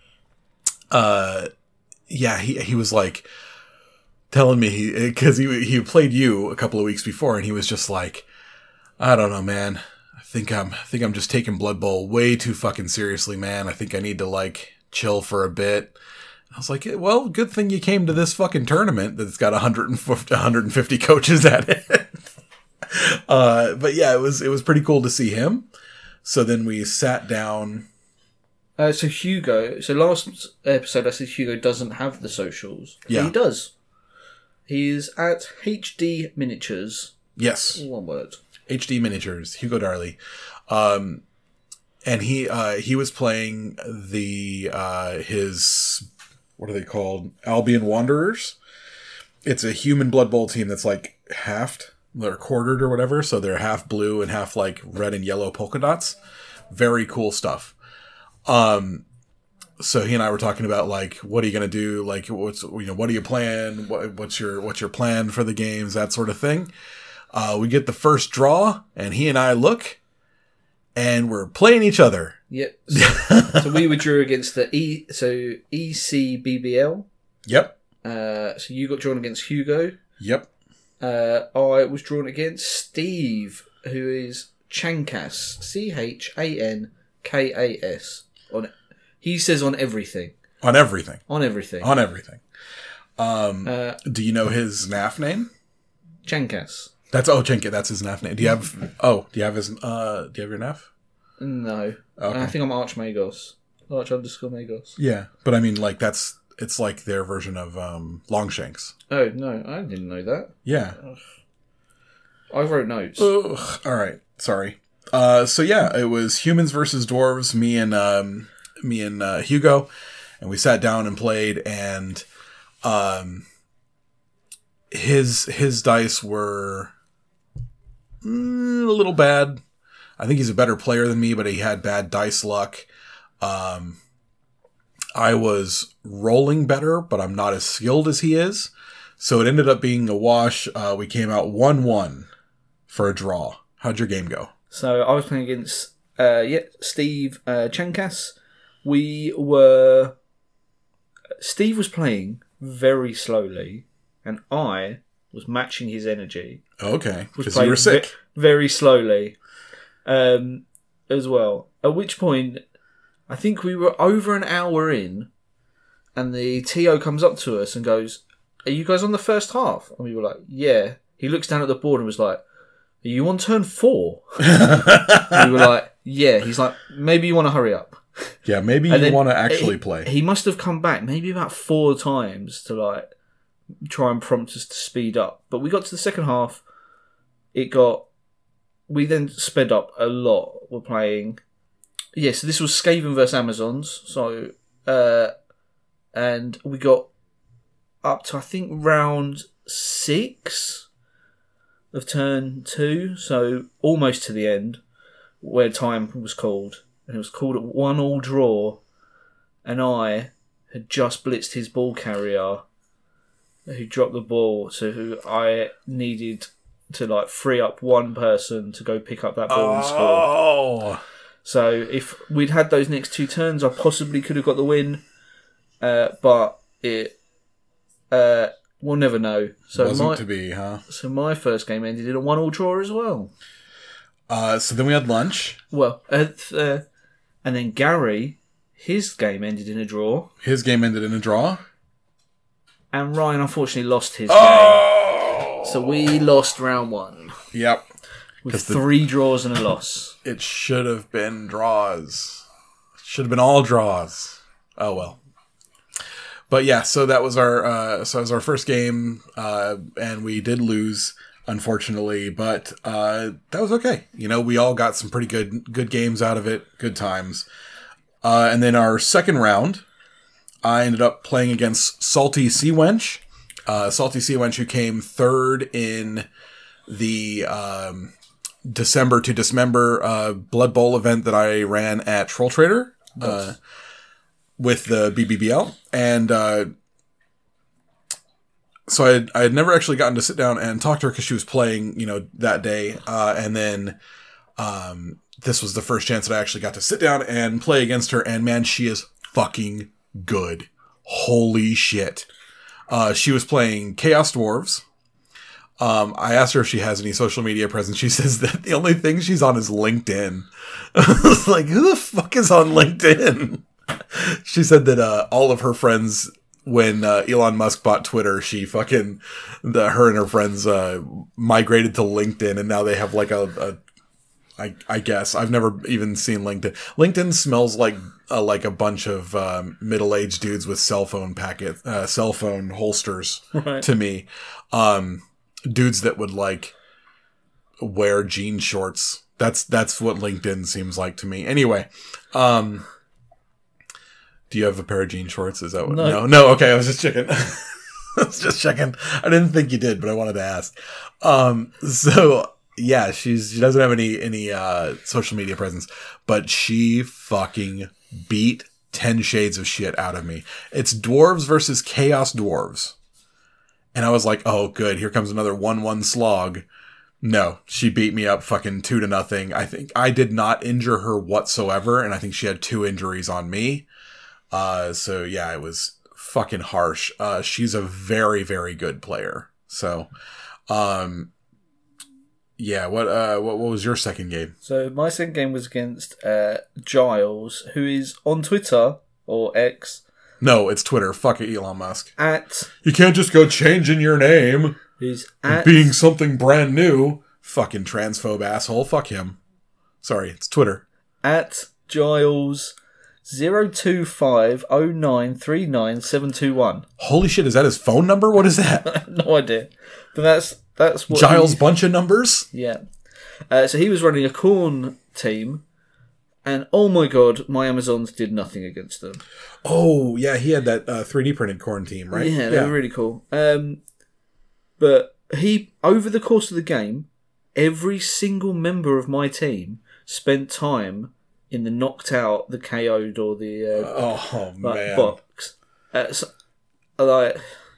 uh. Yeah, he he was like telling me he because he he played you a couple of weeks before, and he was just like, I don't know, man. I think I'm I think I'm just taking Blood Bowl way too fucking seriously, man. I think I need to like chill for a bit. I was like, well, good thing you came to this fucking tournament that's got one hundred fifty, one hundred fifty coaches at it. uh, but yeah, it was it was pretty cool to see him. So then we sat down. Uh, so Hugo, so last episode I said Hugo doesn't have the socials. Yeah. He does. He is at H D Miniatures. Yes. One word. H D Miniatures, Hugo Darley. Um, and he uh, he was playing the uh, his, what are they called? Albion Wanderers. It's a human Blood Bowl team that's like halved, they're quartered or whatever, so they're half blue and half like red and yellow polka dots. Very cool stuff. Um, so he and I were talking about like, what are you gonna do? Like, what's you know, what do you plan? What, what's your what's your plan for the games? That sort of thing. Uh, we get the first draw, and he and I look, and we're playing each other. Yep. So, so we were drew against the E. So E C B B L. Yep. Uh, so you got drawn against Hugo. Yep. Uh, I was drawn against Steve, who is Chankas. C H A N K A S. On, he says on everything. On everything. On everything. On everything. Um, Uh, do you know his N A F name? Chankas. That's oh Chinky. That's his N A F name. Do you have? Oh, do you have his? Uh, do you have your N A F? No. Okay. I think I'm Archmagos. Arch underscore Magos. Yeah, but I mean, like that's it's like their version of um, Longshanks. Oh no, I didn't know that. Yeah. Ugh. I wrote notes. Ugh. All right. Sorry. Uh, so yeah, it was humans versus dwarves. Me and um, me and uh, Hugo, and we sat down and played. And um, his his dice were mm, a little bad. I think he's a better player than me, but he had bad dice luck. Um, I was rolling better, but I'm not as skilled as he is. So it ended up being a wash. Uh, we came out one one for a draw. How'd your game go? So I was playing against uh, yeah, Steve uh, Chankas. We were... Steve was playing very slowly, and I was matching his energy. Okay, Was because you were sick. ve- very slowly um, as well. At which point, I think we were over an hour in, and the T O comes up to us and goes, "Are you guys on the first half?" And we were like, "Yeah." He looks down at the board and was like, "Are you on turn four?" And we were like, "Yeah." He's like, "Maybe you want to hurry up." Yeah, maybe And you then want to actually he, play. He must have come back maybe about four times to like try and prompt us to speed up. But we got to the second half. It got. We then sped up a lot. We're playing. Yeah, so this was Skaven versus Amazons. So, uh, and we got up to I think round six of turn two. So almost to the end, where time was called. And it was called at one all draw, and I had just blitzed his ball carrier, who dropped the ball. So who I needed to like free up one person to go pick up that ball and score. Oh, So if we'd had those next two turns, I possibly could have got the win, uh, but it uh, we'll never know. So wasn't my to be, huh? so my first game ended in a one all draw as well. Uh, so then we had lunch. Well, uh, uh, and then Gary, his game ended in a draw. His game ended in a draw. And Ryan unfortunately lost his Oh! game. So we lost round one. Yep. With the- three draws and a loss. It should have been draws. Should have been all draws. Oh well. But yeah, so that was our uh, so that was our first game, uh, and we did lose, unfortunately. But uh, that was okay. You know, we all got some pretty good good games out of it. Good times. Uh, and then our second round, I ended up playing against Salty Sea Wench. Uh, Salty Sea Wench, who came third in the um, December to Dismember uh, Blood Bowl event that I ran at Troll Trader uh, with the B B B L. And uh, so I had, I had never actually gotten to sit down and talk to her because she was playing, you know, that day. Uh, and then um, this was the first chance that I actually got to sit down and play against her. And man, she is fucking good. Holy shit. Uh, she was playing Chaos Dwarves. Um, I asked her if she has any social media presence. She says that the only thing she's on is LinkedIn. I was like, who the fuck is on LinkedIn? She said that uh, all of her friends, when uh, Elon Musk bought Twitter, she fucking, the, her and her friends uh, migrated to LinkedIn, and now they have like a, a I, I guess I've never even seen LinkedIn. LinkedIn smells like uh, like a bunch of um, middle-aged dudes with cell phone packet, uh, cell phone holsters Right. to me. Um, dudes that would like wear jean shorts. That's that's what LinkedIn seems like to me. Anyway, um, do you have a pair of jean shorts? Is that what? No. No, no. Okay, I was just checking. I was just checking. I didn't think you did, but I wanted to ask. Um, so. Yeah, she's she doesn't have any any uh, social media presence, but she fucking beat ten shades of shit out of me. It's dwarves versus chaos dwarves, and I was like, oh, good, here comes another one one slog. No, she beat me up fucking two to nothing. I think I did not injure her whatsoever, and I think she had two injuries on me. Uh, so yeah, it was fucking harsh. Uh, she's a very very good player. So, um. Yeah, what uh what, what was your second game? So my second game was against uh, Giles, who is on Twitter, or X, No, it's Twitter. Fuck it, Elon Musk. at... You can't just go changing your name. Who's at Being something brand new. Fucking transphobe asshole. Fuck him. Sorry, it's Twitter. at Giles zero two five zero nine three nine seven two one. Holy shit, is that his phone number? What is that? I have no idea, but that's that's what Giles he, bunch of numbers? yeah. Uh, so he was running a corn team, and oh my god, my Amazons did nothing against them. Oh, yeah, he had that uh, three D printed corn team, right? Yeah, they were really cool. Um, but he, over the course of the game, every single member of my team spent time in the knocked out, the K O'd, or the uh, Oh, like, man. box. Uh, so, like,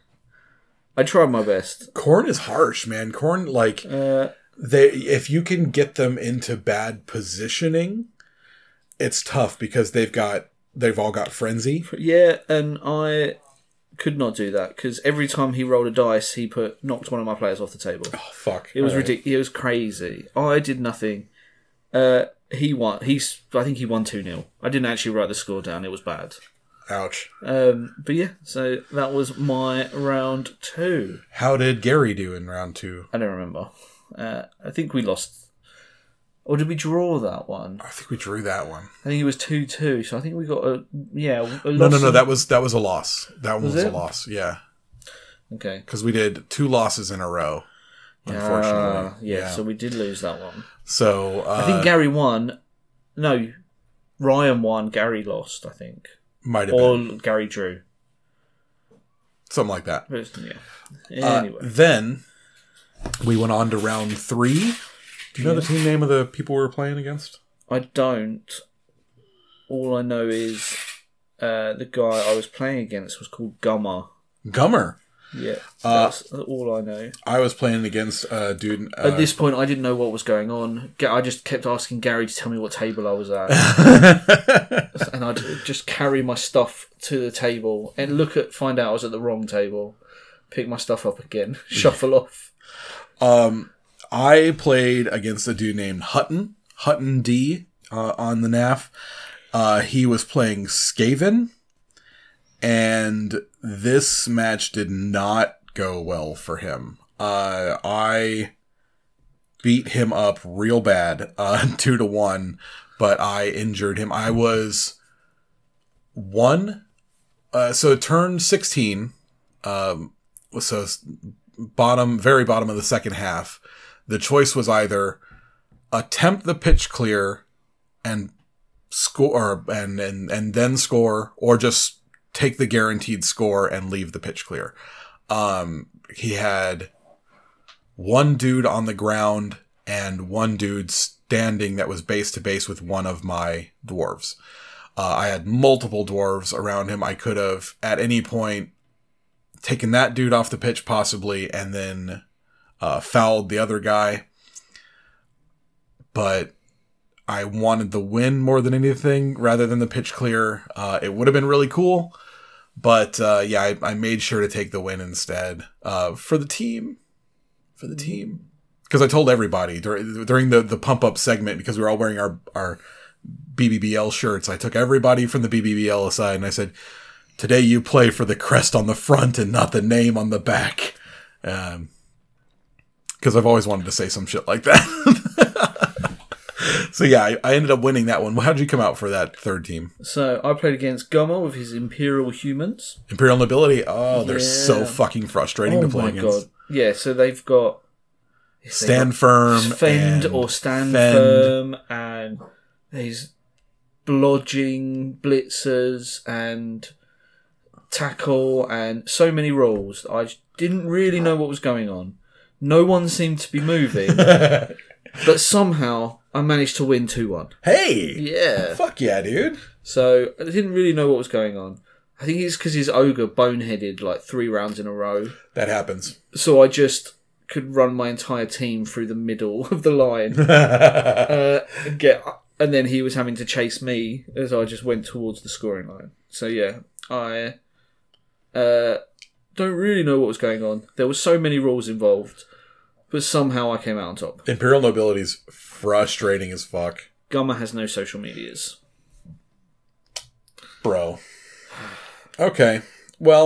I tried my best. Corn is harsh, man. Corn, like, Uh, they if you can get them into bad positioning, it's tough because they've got they've all got frenzy. yeah, and I could not do that because every time he rolled a dice, he put knocked one of my players off the table. Oh, fuck. It was All right. ridiculous. It was crazy. I did nothing. Uh, he won. He's. I think he won two nil. I didn't actually write the score down. It was bad. Ouch. Um, but yeah, so that was my round two. How did Gary do in round two? I don't remember. Uh, I think we lost. Or did we draw that one? I think we drew that one. I think it was two two. So I think we got a yeah. A No, no, loss no. of- That was that was a loss. That one Was was, a it? loss. Yeah, okay. because we did two losses in a row. Unfortunately, Ah, yeah, So we did lose that one. So uh, I think Gary won. No, Ryan won. Gary lost. I think, might have or been Gary drew. something like that. But it's- yeah. Anyway, Uh, then we went on to round three. Do you know Yeah. the team name of the people we were playing against? I don't. All I know is uh, the guy I was playing against was called Gummer. Gummer. Yeah, Uh, that's all I know. I was playing against a dude. Uh, At this point, I didn't know what was going on. Ga- I just kept asking Gary to tell me what table I was at, and I'd just carry my stuff to the table and look at, find out I was at the wrong table, pick my stuff up again, shuffle off. Um, I played against a dude named Hutton, Hutton D, uh, on the N A F. Uh, he was playing Skaven, and this match did not go well for him. Uh, I beat him up real bad, uh, two to one, but I injured him. I was one, uh, so turn sixteen, um, so bottom, very bottom of the second half. The choice was either attempt the pitch clear and score, and, and, and then score, or just take the guaranteed score and leave the pitch clear. Um, he had one dude on the ground and one dude standing that was base to base with one of my dwarves. Uh, I had multiple dwarves around him. I could have at any point taken that dude off the pitch possibly and then uh, fouled the other guy. But I wanted the win more than anything rather than the pitch clear. Uh, it would have been really cool. But uh, yeah, I, I made sure to take the win instead uh, for the team. For the team. Because I told everybody during, during the, the pump up segment, because we were all wearing our, our B B B L shirts, I took everybody from the B B B L aside and I said, today you play for the crest on the front and not the name on the back. Um, because I've always wanted to say some shit like that. So yeah, I, I ended up winning that one. How did you come out for that third team? So I played against Gummer with his Imperial Humans. Imperial Nobility? Oh, they're Yeah. so fucking frustrating Oh to play my against. god! Yeah, so they've got Stand firm. fend and or stand fend. firm, and these blodging blitzers and tackle, and so many rules. I just didn't really know what was going on. No one seemed to be moving, but somehow I managed to win two one. Hey! Yeah. Fuck yeah, dude. So I didn't really know what was going on. I think it's because his ogre boneheaded like three rounds in a row. That happens. So I just could run my entire team through the middle of the line, uh, and get, and then he was having to chase me as I just went towards the scoring line. So yeah, I uh, don't really know what was going on. There were so many rules involved, but somehow I came out on top. Imperial Nobility's frustrating as fuck. Gummer has no social medias. Bro. Okay. Well,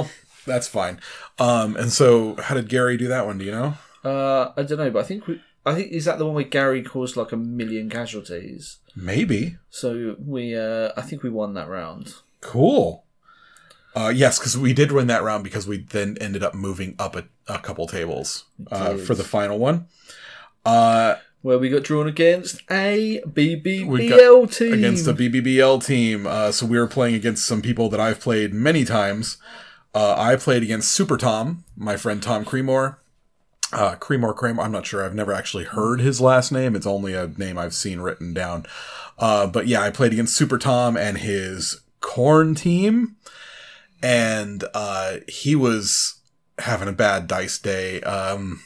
That's fine. Um, and so, how did Gary do that one? Do you know? Uh, I don't know, but I think we, I think is that the one where Gary caused like a million casualties. Maybe. So we, uh, I think we won that round. Cool. Uh, yes, because we did win that round because we then ended up moving up a, a couple tables uh, for the final one. Uh, Where we got drawn against a B B B L we got team. Against the B B B L team. Uh, so we were playing against some people that I've played many times. Uh, I played against Super Tom, my friend Tom Creemore. Uh, Creemore, Creemore, I'm not sure. I've never actually heard his last name. It's only a name I've seen written down. Uh, but yeah, I played against Super Tom and his Corn team. And uh, he was having a bad dice day. Um,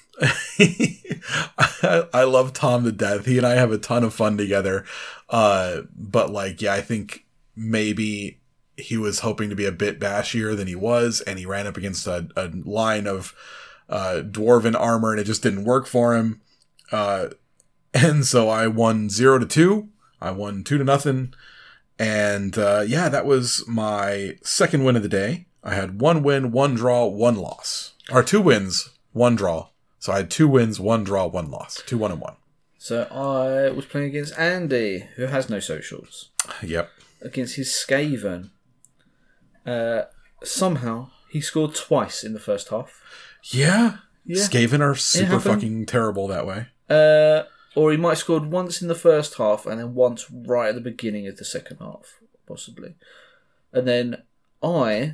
I, I love Tom to death. He and I have a ton of fun together. Uh, but like, yeah, I think maybe he was hoping to be a bit bashier than he was. And he ran up against a, a line of uh, dwarven armor and it just didn't work for him. Uh, and so I won zero to two. I won two to nothing. And, uh, yeah, that was my second win of the day. I had one win, one draw, one loss. Or two wins, one draw. So I had two wins, one draw, one loss. Two, one, and one. So I was playing against Andy, who has no socials. Yep. Against his Skaven. Uh, somehow, he scored twice in the first half. Yeah. Yeah. Skaven are super happened. fucking terrible that way. Uh... Or he might have scored once in the first half and then once right at the beginning of the second half, possibly. And then I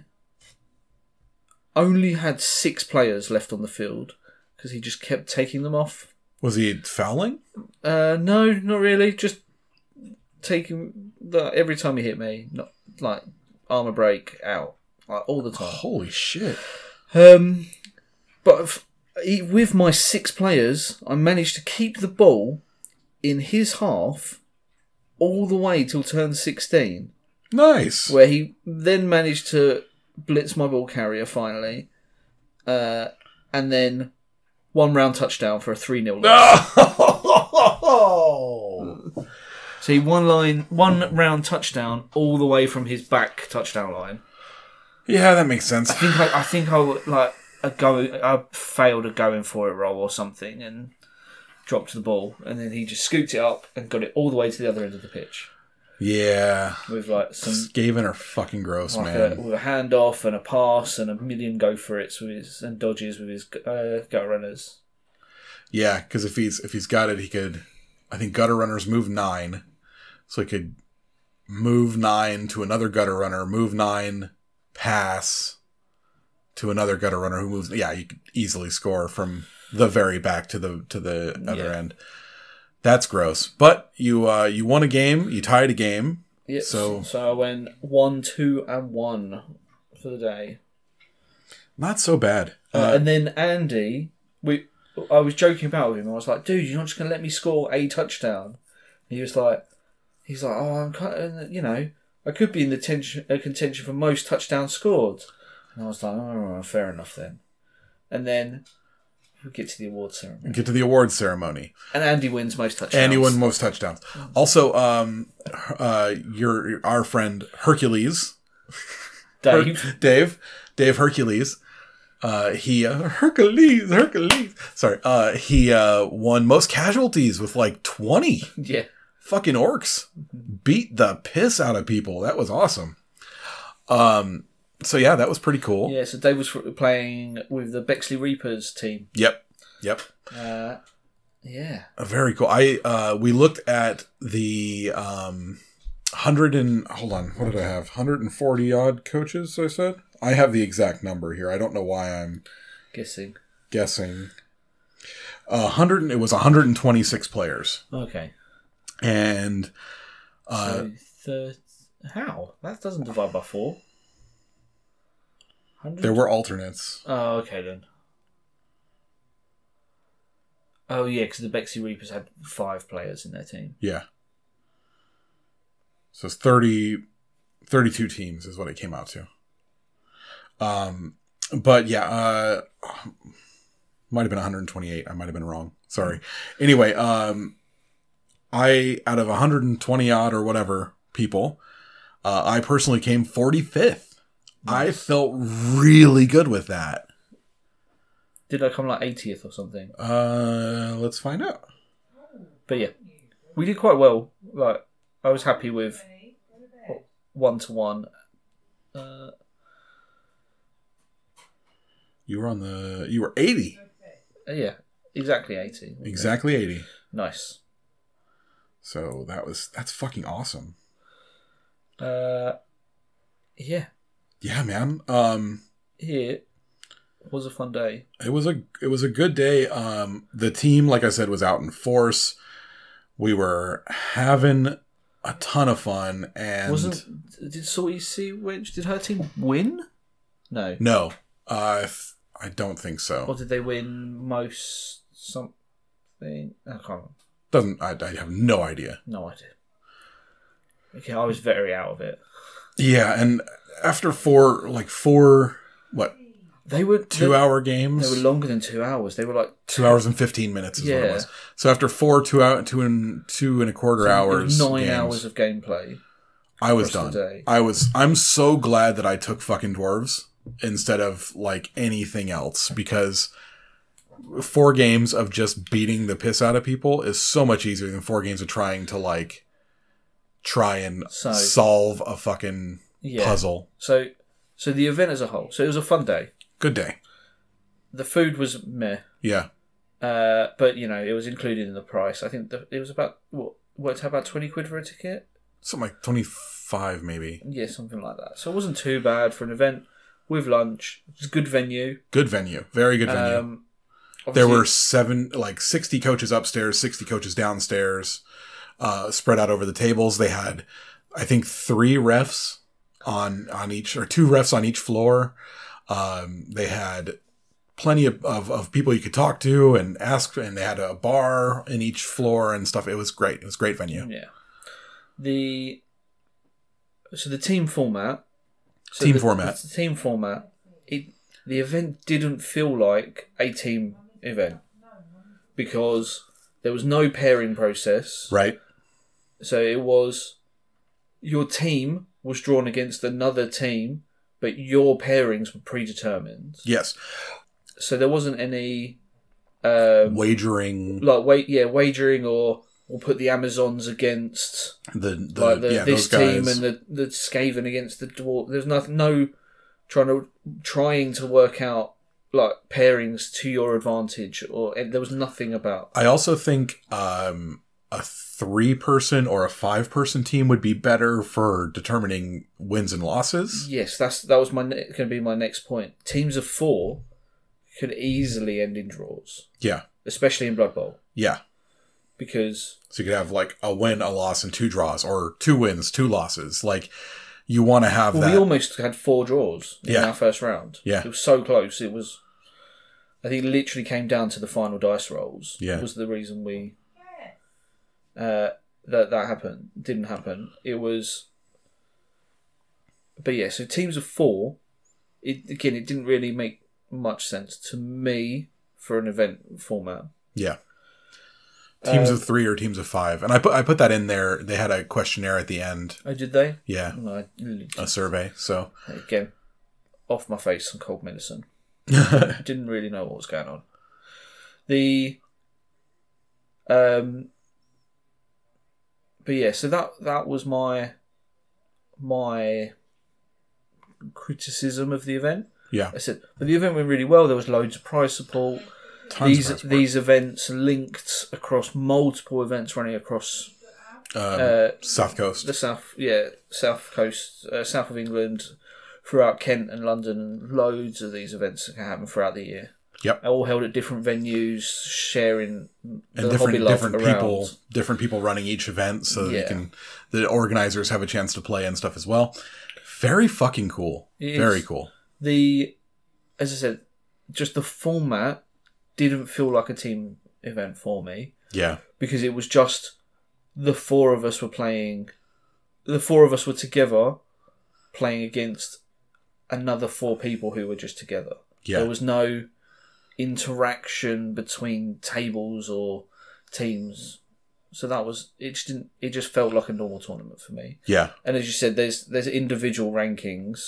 only had six players left on the field because he just kept taking them off. Was he fouling? Uh, no, not really. Just taking the every time he hit me, not like armor break out, like all the time. Holy shit! Um, but. If, with my six players, I managed to keep the ball in his half all the way till turn sixteen. Nice. Where he then managed to blitz my ball carrier finally. Uh, and then one round touchdown for a three nil loss. Oh! So he one line, one round touchdown all the way from his back touchdown line. Yeah, that makes sense. I think I, I think I would like. A go, I failed a going for it roll or something and dropped the ball, and then he just scooped it up and got it all the way to the other end of the pitch. Yeah, with like some Skaven are fucking gross, like man. A, with a handoff and a pass and a million go for it with his and dodges with his uh, gutter runners. Yeah, because if he's if he's got it, he could. I think gutter runners move nine, so he could move nine to another gutter runner, move nine, pass. To another gutter runner who moves. Yeah, you could easily score from the very back to the to the other yeah. end. That's gross. But you uh, you won a game. You tied a game. Yep. So so I went one, two, and one for the day. Not so bad. Uh, Uh, and then Andy, we I was joking about with him. I was like, "Dude, you're not just gonna let me score a touchdown?" He was like, "He's like, oh, I'm kind of, you know, I could be in the tension, uh, contention for most touchdowns scored." And I was like, oh, fair enough then. And then we get to the awards ceremony. Get to the awards ceremony. And Andy wins most touchdowns. Andy won most touchdowns. Also, um, uh, your our friend Hercules, Dave, Her- Dave, Dave Hercules. Uh, he uh, Hercules, Hercules. Sorry, uh, he uh won most casualties with like twenty. Yeah, fucking orcs beat the piss out of people. That was awesome. Um. So yeah, that was pretty cool. Yeah, so Dave was playing with the Bexley Reapers team. Yep, yep. Uh, yeah, uh, very cool. I uh, we looked at the um, hundred and hold on, what did I have? Hundred and forty odd coaches. I said I have the exact number here. I don't know why I'm guessing. Guessing. A hundred. It was one hundred and twenty six players. Okay. And uh, so the how that doesn't divide by four. one hundred? There were alternates. Oh, okay then. Oh, yeah, because the Bexley Reapers had five players in their team. Yeah. So it's thirty, thirty-two teams is what it came out to. Um, but yeah, uh, might have been one hundred twenty-eight. I might have been wrong. Sorry. Anyway, um, I, out of one hundred twenty odd or whatever people, uh, I personally came forty-fifth. I felt really good with that. Did I come like eightieth or something? Uh, let's find out. But yeah, we did quite well. Like, I was happy with one to one. Uh, You were on the. You were eighty. yeah, exactly eighty. Exactly eighty. Nice. So that was that's fucking awesome. Uh, yeah. Yeah, man. Um, It was a fun day. it was a it was a good day. Um, the team, like I said, was out in force. We were having a ton of fun, and Wasn't did Salty Sea Wench? Did her team win? No. no, uh, f- I don't think so. Or did they win most something? I can't remember. Doesn't I, I have no idea. No idea. Okay, I was very out of it. Yeah, and after four like four what They were two they, hour games. They were longer than two hours. They were like Two hours and fifteen minutes is what Yeah. it was. So after four two out two and two and a quarter it was hours, nine games, hours of gameplay. I was across done. the day. I was. I'm so glad that I took fucking dwarves instead of like anything else, because four games of just beating the piss out of people is so much easier than four games of trying to like try and So- solve a fucking Yeah. puzzle. So, so the event as a whole. So it was a fun day. Good day. The food was meh, Yeah. uh, but you know it was included in the price. I think the, it was about what worked out about twenty quid for a ticket. Something like twenty-five maybe. Yeah, something like that. So it wasn't too bad for an event with lunch. It was a good venue. Good venue. Very good venue. Um, There obviously- were seven, like sixty coaches upstairs, sixty coaches downstairs, uh, spread out over the tables. They had, I think, three refs on on each, or two refs on each floor. Um, they had plenty of, of, of people you could talk to and ask, and they had a bar in each floor and stuff. It was great. It was a great venue. Yeah. The so the team format. So Team the, format. The team format. It the event didn't feel like a team event because there was no pairing process. Right. So it was your team was drawn against another team, but your pairings were predetermined. Yes. So there wasn't any um, Wagering. like wait yeah wagering or or put the Amazons against The, the, like the, yeah, this those guys. team and the the Skaven against the dwarf. There's nothing, no trying to trying to work out like pairings to your advantage, or there was nothing about. I also think um, a three-person or a five-person team would be better for determining wins and losses. Yes, that's that was my ne- going to be my next point. Teams of four could easily end in draws, Yeah, especially in Blood Bowl, yeah. because So you could have like a win, a loss, and two draws, or two wins, two losses. Like you want to have well, that. we almost had four draws in Yeah. our first round. Yeah. It was so close. It was, I think, it literally came down to the final dice rolls. Yeah. Was the reason we uh, that that happened didn't happen. It was, but yeah. So teams of four. It again, it didn't really make much sense to me for an event format. yeah. Teams Uh, of three or teams of five, and I put I put that in there. They had a questionnaire at the end. Oh, did they? Yeah, No, I literally a survey. So again, off my face some cold medicine. Didn't really know what was going on. The um, but yeah, so that that was my my criticism of the event. yeah, I said, but the event went really well. There was loads of prize support. tons These of prize support. these events linked across multiple events running across um, uh, South Coast. the south, yeah, south coast, uh, south of England, throughout Kent and London, and loads of these events that can happen throughout the year. Yep. All held at different venues, sharing the And hobby different love different around. people, different people running each event, so that you Yeah. can the organizers have a chance to play and stuff as well. Very fucking cool. It is. Very cool. The, as I said, just the format didn't feel like a team event for me Yeah, because it was just the four of us were playing. The four of us were together, playing against another four people who were just together. yeah. There was no interaction between tables or teams, so that was it. Just didn't. It just felt like a normal tournament for me. Yeah, And as you said, there's there's individual rankings,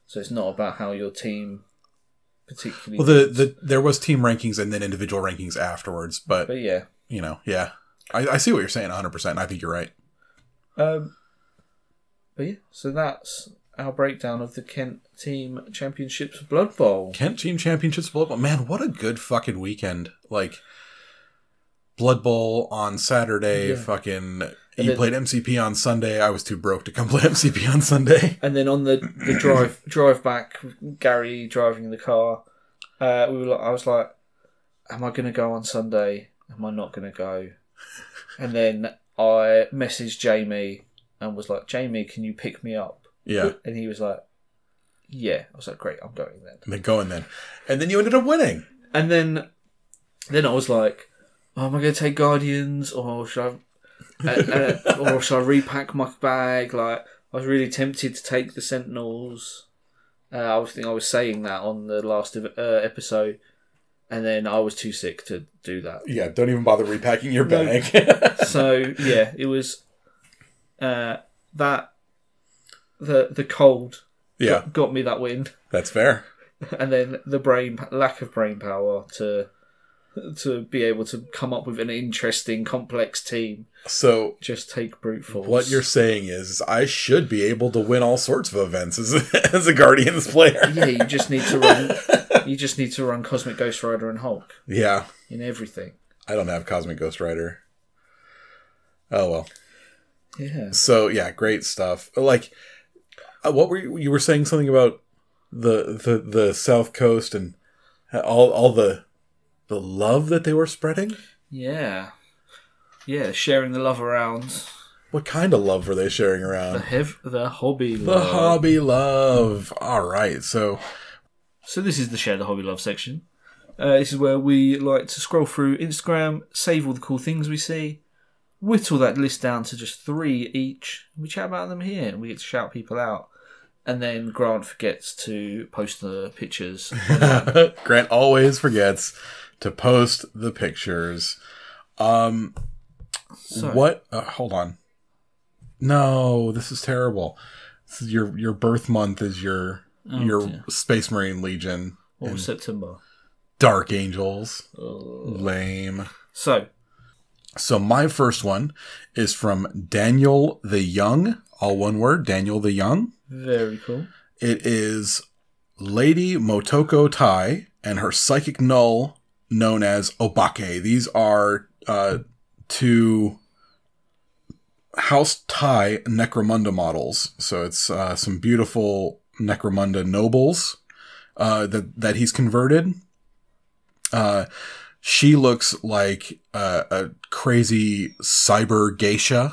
So it's not about how your team particularly. Well, the, the there was team rankings and then individual rankings afterwards, but, but yeah, you know, yeah, I, I see what you're saying, one hundred percent. And I think you're right. Um, but yeah, so that's our breakdown of the Kent Team Championships Blood Bowl. Kent Team Championships Blood Bowl, man, what a good fucking weekend! Like Blood Bowl on Saturday, Yeah. fucking. And You then- played M C P on Sunday. I was too broke to come play M C P on Sunday. And then on the, the drive drive back, Gary driving the car, uh, we were. Like, I was like, "Am I going to go on Sunday? Am I not going to go?" And then I messaged Jamie and was like, "Jamie, can you pick me up?" Yeah. And he was like, "Yeah." I was like, "Great, I'm going then." And then going then. And then you ended up winning. And then, then I was like, oh, "Am I going to take Guardians or should I?" uh, uh, or should I repack my bag? Like, I was really tempted to take the Sentinels. Uh, I was think I was saying that on the last uh, episode, and then I was too sick to do that. Yeah, don't even bother repacking your No. bag. So yeah, it was uh, that the the cold Yeah, got, got me that win, that's fair. and then the brain lack of brain power to to be able to come up with an interesting, complex team. So Just take brute force. what you're saying is I should be able to win all sorts of events as a, as a Guardians player. Yeah, you just need to run. You just need to run Cosmic Ghost Rider and Hulk Yeah, in everything. I don't have Cosmic Ghost Rider. Oh well. Yeah. So yeah, great stuff. Like, uh, what were you, you were saying something about the the the South Coast and all all the the love that they were spreading? Yeah. Yeah, sharing the love around. What kind of love were they sharing The around? hev- the hobby The love. hobby love. All right. So, So this is the share the hobby love section. Uh, this is where we like to scroll through Instagram, save all the cool things we see, whittle that list down to just three each. We chat about them here. We get to shout people out. And then Grant forgets to post the pictures. Grant always forgets to post the pictures. Um, So, what? Uh, hold on. No, this is terrible. This is your your birth month is your Oh, your dear. Space Marine Legion. Or and September. Dark Angels. Ugh. Lame. So, So my first one is from Daniel the Young. All one word, Daniel the Young. very cool. It is Lady Motoko Tai and her psychic null known as Obake. These are uh, two House Tai Necromunda models. So it's uh, some beautiful Necromunda nobles uh, that, that he's converted. Uh, she looks like uh, a crazy cyber geisha.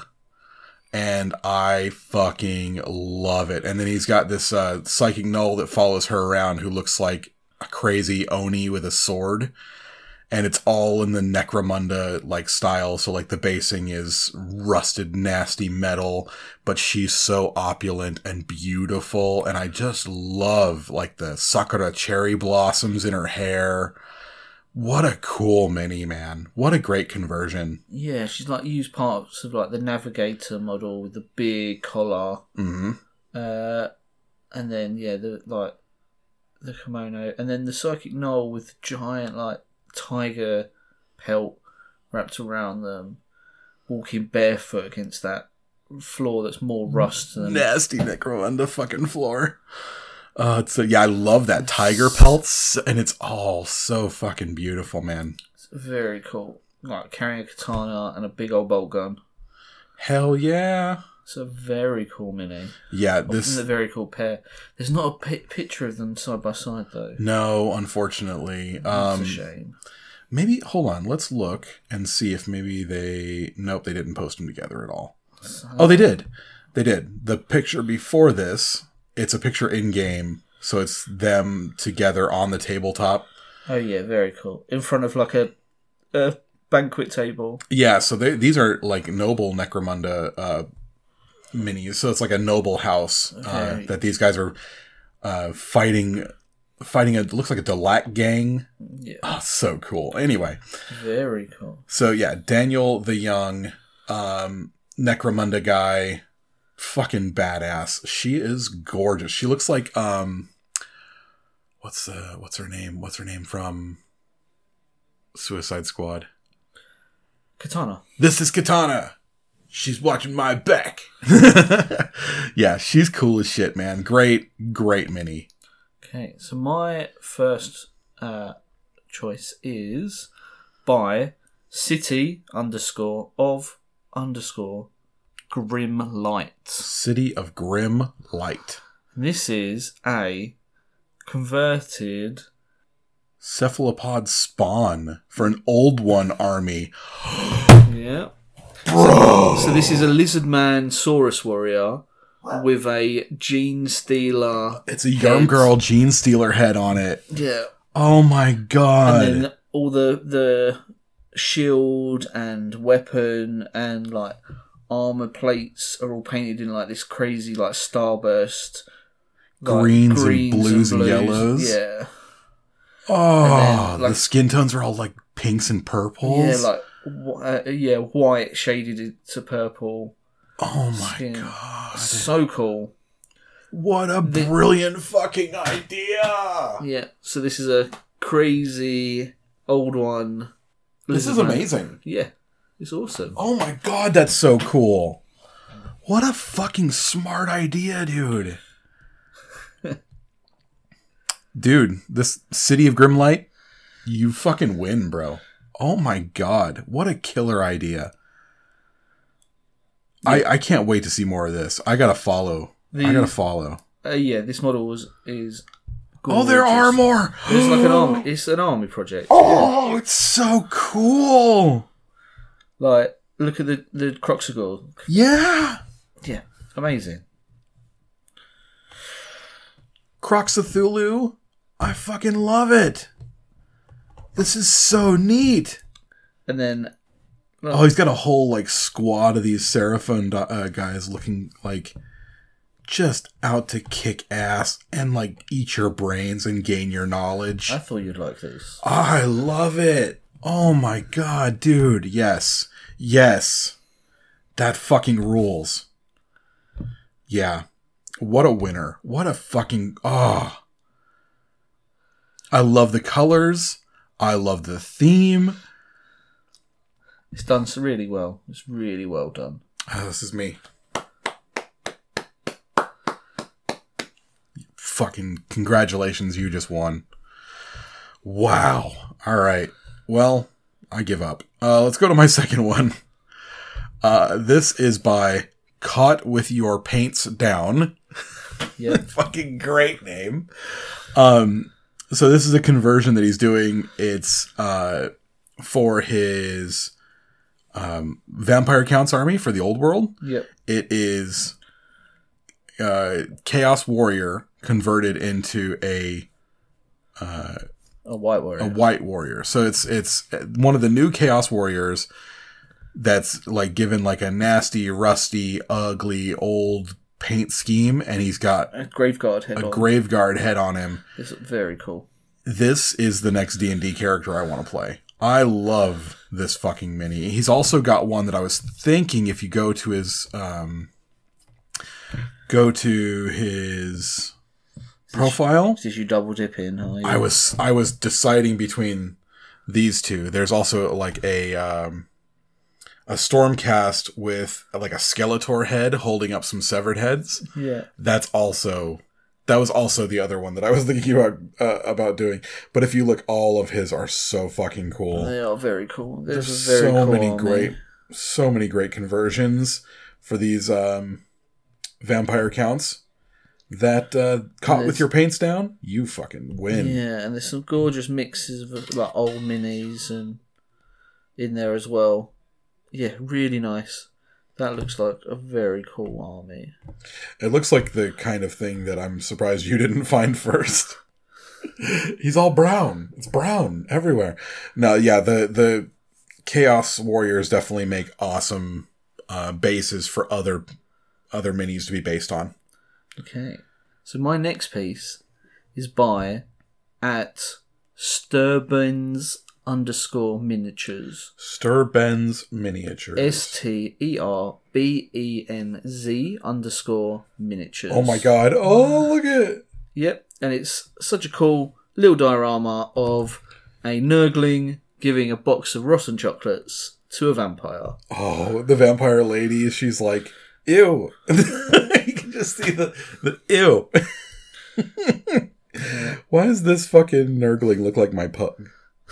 And I fucking love it. And then he's got this uh, psychic null that follows her around who looks like a crazy Oni with a sword. And it's all in the Necromunda like style. So like the basing is rusted, nasty metal, but she's so opulent and beautiful. And I just love like the Sakura cherry blossoms in her hair. What a cool mini, man. What a great conversion. Yeah, she's like used parts of like the Navigator model with the big collar. Mm-hmm. Uh, and then, yeah, the like the kimono. And then the psychic null with giant like tiger pelt wrapped around them, walking barefoot against that floor that's more rust than Nasty Necromunda fucking floor. Uh, it's a, yeah, I love that tiger pelts, and it's all so fucking beautiful, man. It's very cool. Like carrying a katana and a big old bolt gun. Hell yeah. It's a very cool mini. Yeah, This is this... a very cool pair. There's not a pi- picture of them side by side though. No, unfortunately. That's Um, a shame. maybe, hold on, let's look and see if maybe they... Nope, they didn't post them together at all. So, Oh, they did. They did. The picture before this, it's a picture in-game, so it's them together on the tabletop. oh yeah, very cool. In front of like a, a banquet table. Yeah, so they, these are like noble Necromunda uh, minis. So it's like a noble house uh, Okay. that these guys are uh, fighting. Fighting a looks like a Delac gang. Yeah, Oh, so cool. Anyway, very cool. so yeah, Daniel the Young, um, Necromunda guy. fucking badass. She is gorgeous. She looks like um, what's uh, what's her name? What's her name from Suicide Squad? Katana. This is Katana. She's watching my back. Yeah, she's cool as shit, man. Great, great mini. Okay, so my first uh, choice is by City underscore of underscore Grim Light. City of Grim Light. This is a converted Cephalopod spawn for an old one army. yeah. Bro! So this is a Lizardman Saurus warrior with a Gene Stealer. It's a young head. girl Gene Stealer head on it. Yeah. Oh my god. And then all the the shield and weapon and like armor plates are all painted in like this crazy like starburst like, greens, greens and, blues and blues and yellows. Yeah. Oh, then, like, the skin tones are all like pinks and purples. Yeah, like uh, yeah, white shaded to purple. Oh my skin. god. So cool. What a the, brilliant fucking idea. Yeah, so this is a crazy old one. This is amazing. Yeah, it's awesome. Oh my god, that's so cool. What a fucking smart idea, dude. Dude, this City of Grimlight, you fucking win, bro. Oh my god, what a killer idea. Yeah. I, I can't wait to see more of this. I gotta follow. The, I gotta follow. Uh, yeah, this model was, is gorgeous. Oh, there are more! It's like an army, it's an army project. Oh, yeah. It's so cool! Like, look at the, the Croxagore. Yeah! Yeah, amazing. Croxathulu, I fucking love it. This is so neat. And then... Well, oh, he's got a whole, like, squad of these Seraphon uh, guys looking, like, just out to kick ass and, like, eat your brains and gain your knowledge. I thought you'd like this. I love it. Oh, my God, dude. Yes. Yes. That fucking rules. Yeah. What a winner. What a fucking... Oh. I love the colors. I love the theme. It's done really well. It's really well done. Oh, this is me. Fucking congratulations, you just won. Wow. All right. Well, I give up. Uh, let's go to my second one. Uh, this is by Caught With Your Paints Down. Yeah. Fucking great name. Um, so this is a conversion that he's doing. It's uh, for his um, Vampire Counts army for the old world. Yep. It is uh, Chaos Warrior converted into a uh, a white warrior. A white warrior. So it's it's one of the new Chaos Warriors that's like given like a nasty, rusty, ugly, old paint scheme, and he's got a Graveguard head a on. Graveguard head on him. It's very cool. This is the next D and D character I want to play. I love this fucking mini. He's also got one that I was thinking if you go to his um go to his profile. Did you double dip in? Are you? I was I was deciding between these two. There's also like a um a Stormcast with like a Skeletor head holding up some severed heads. Yeah. That's also that was also the other one that I was thinking about uh, about doing. But if you look, all of his are so fucking cool. They are very cool. There's, There's a very so cool many army. great so many great conversions for these um vampire counts. That uh, Caught With Your Paints Down, you fucking win. Yeah, and there's some gorgeous mixes of like old minis and in there as well. Yeah, really nice. That looks like a very cool army. It looks like the kind of thing that I'm surprised you didn't find first. He's all brown. It's brown everywhere. No, yeah, the the Chaos Warriors definitely make awesome uh, bases for other other minis to be based on. Okay, so my next piece is by at Sturbins underscore miniatures. Sturbenz Miniatures. S T E R B E N Z underscore miniatures. Oh my god. Oh, look at it. Yep. And it's such a cool little diorama of a Nurgling giving a box of Rotten chocolates to a vampire. Oh, the vampire lady, she's like, ew. You can just see the, the ew. Why does this fucking Nurgling look like my pug?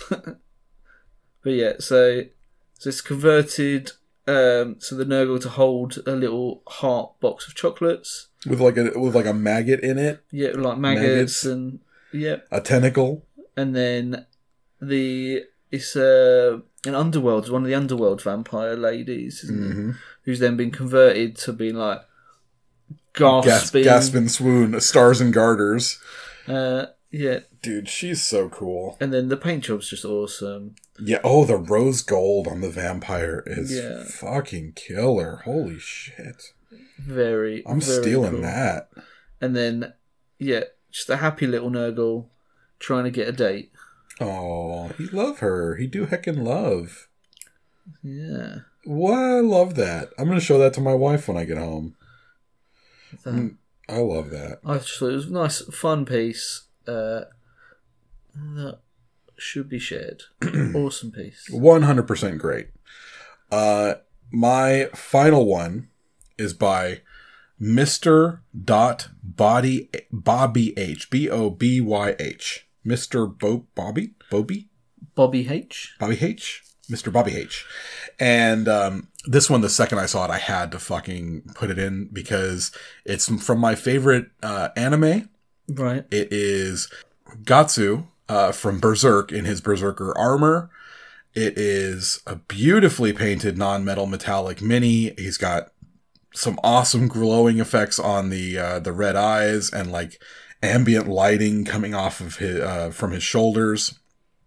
But yeah, so, so it's converted um, so the Nurgle to hold a little heart box of chocolates. With like a with like a maggot in it? Yeah, like maggots, maggots. and yeah. A tentacle. And then the it's uh, an underworld, one of the underworld vampire ladies, isn't mm-hmm. it? Who's then been converted to be like gasping, Gasp, gasp and swoon, stars and garters. Uh, yeah, dude, she's so cool. And then the paint job's just awesome. Yeah. Oh, the rose gold on the vampire is yeah. fucking killer. Holy shit. Very. I'm very stealing cool. that. And then, yeah, just a happy little Nurgle trying to get a date. Oh, he love her. He do heckin' love. Yeah. What? I love that. I'm going to show that to my wife when I get home. That, I love that. I just thought it was a nice, fun piece uh, that should be shared. Awesome piece. one hundred percent great. Uh, my final one is by Mister Dot Body Bobby H. B O B Y H. Mister Bo Bobby? Bobby? Bobby H. Bobby H. Mister Bobby H. And um, this one, the second I saw it, I had to fucking put it in because it's from my favorite uh, anime. Right. It is Gatsu uh, from Berserk in his Berserker armor. It is a beautifully painted non-metal metallic mini. He's got some awesome glowing effects on the uh, the red eyes and like ambient lighting coming off of his uh, from his shoulders.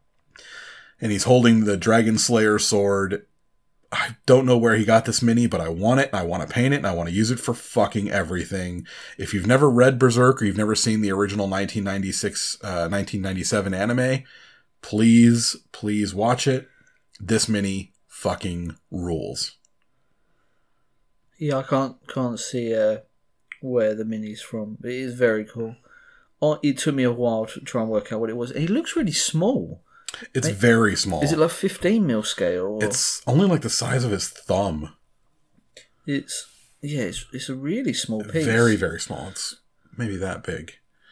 And he's holding the Dragon Slayer sword. I don't know where he got this mini, but I want it, and I want to paint it, and I want to use it for fucking everything. If you've never read Berserk, or you've never seen the original nineteen ninety-six, uh, nineteen ninety-seven anime, please, please watch it. This mini fucking rules. Yeah, I can't can't see uh, where the mini's from, but it is very cool. Oh, it took me a while to try and work out what it was. It looks really small. It's like, very small. Is it like fifteen mil scale? Or? It's only like the size of his thumb. It's yeah, it's it's a really small piece. Very, very small. It's maybe that big.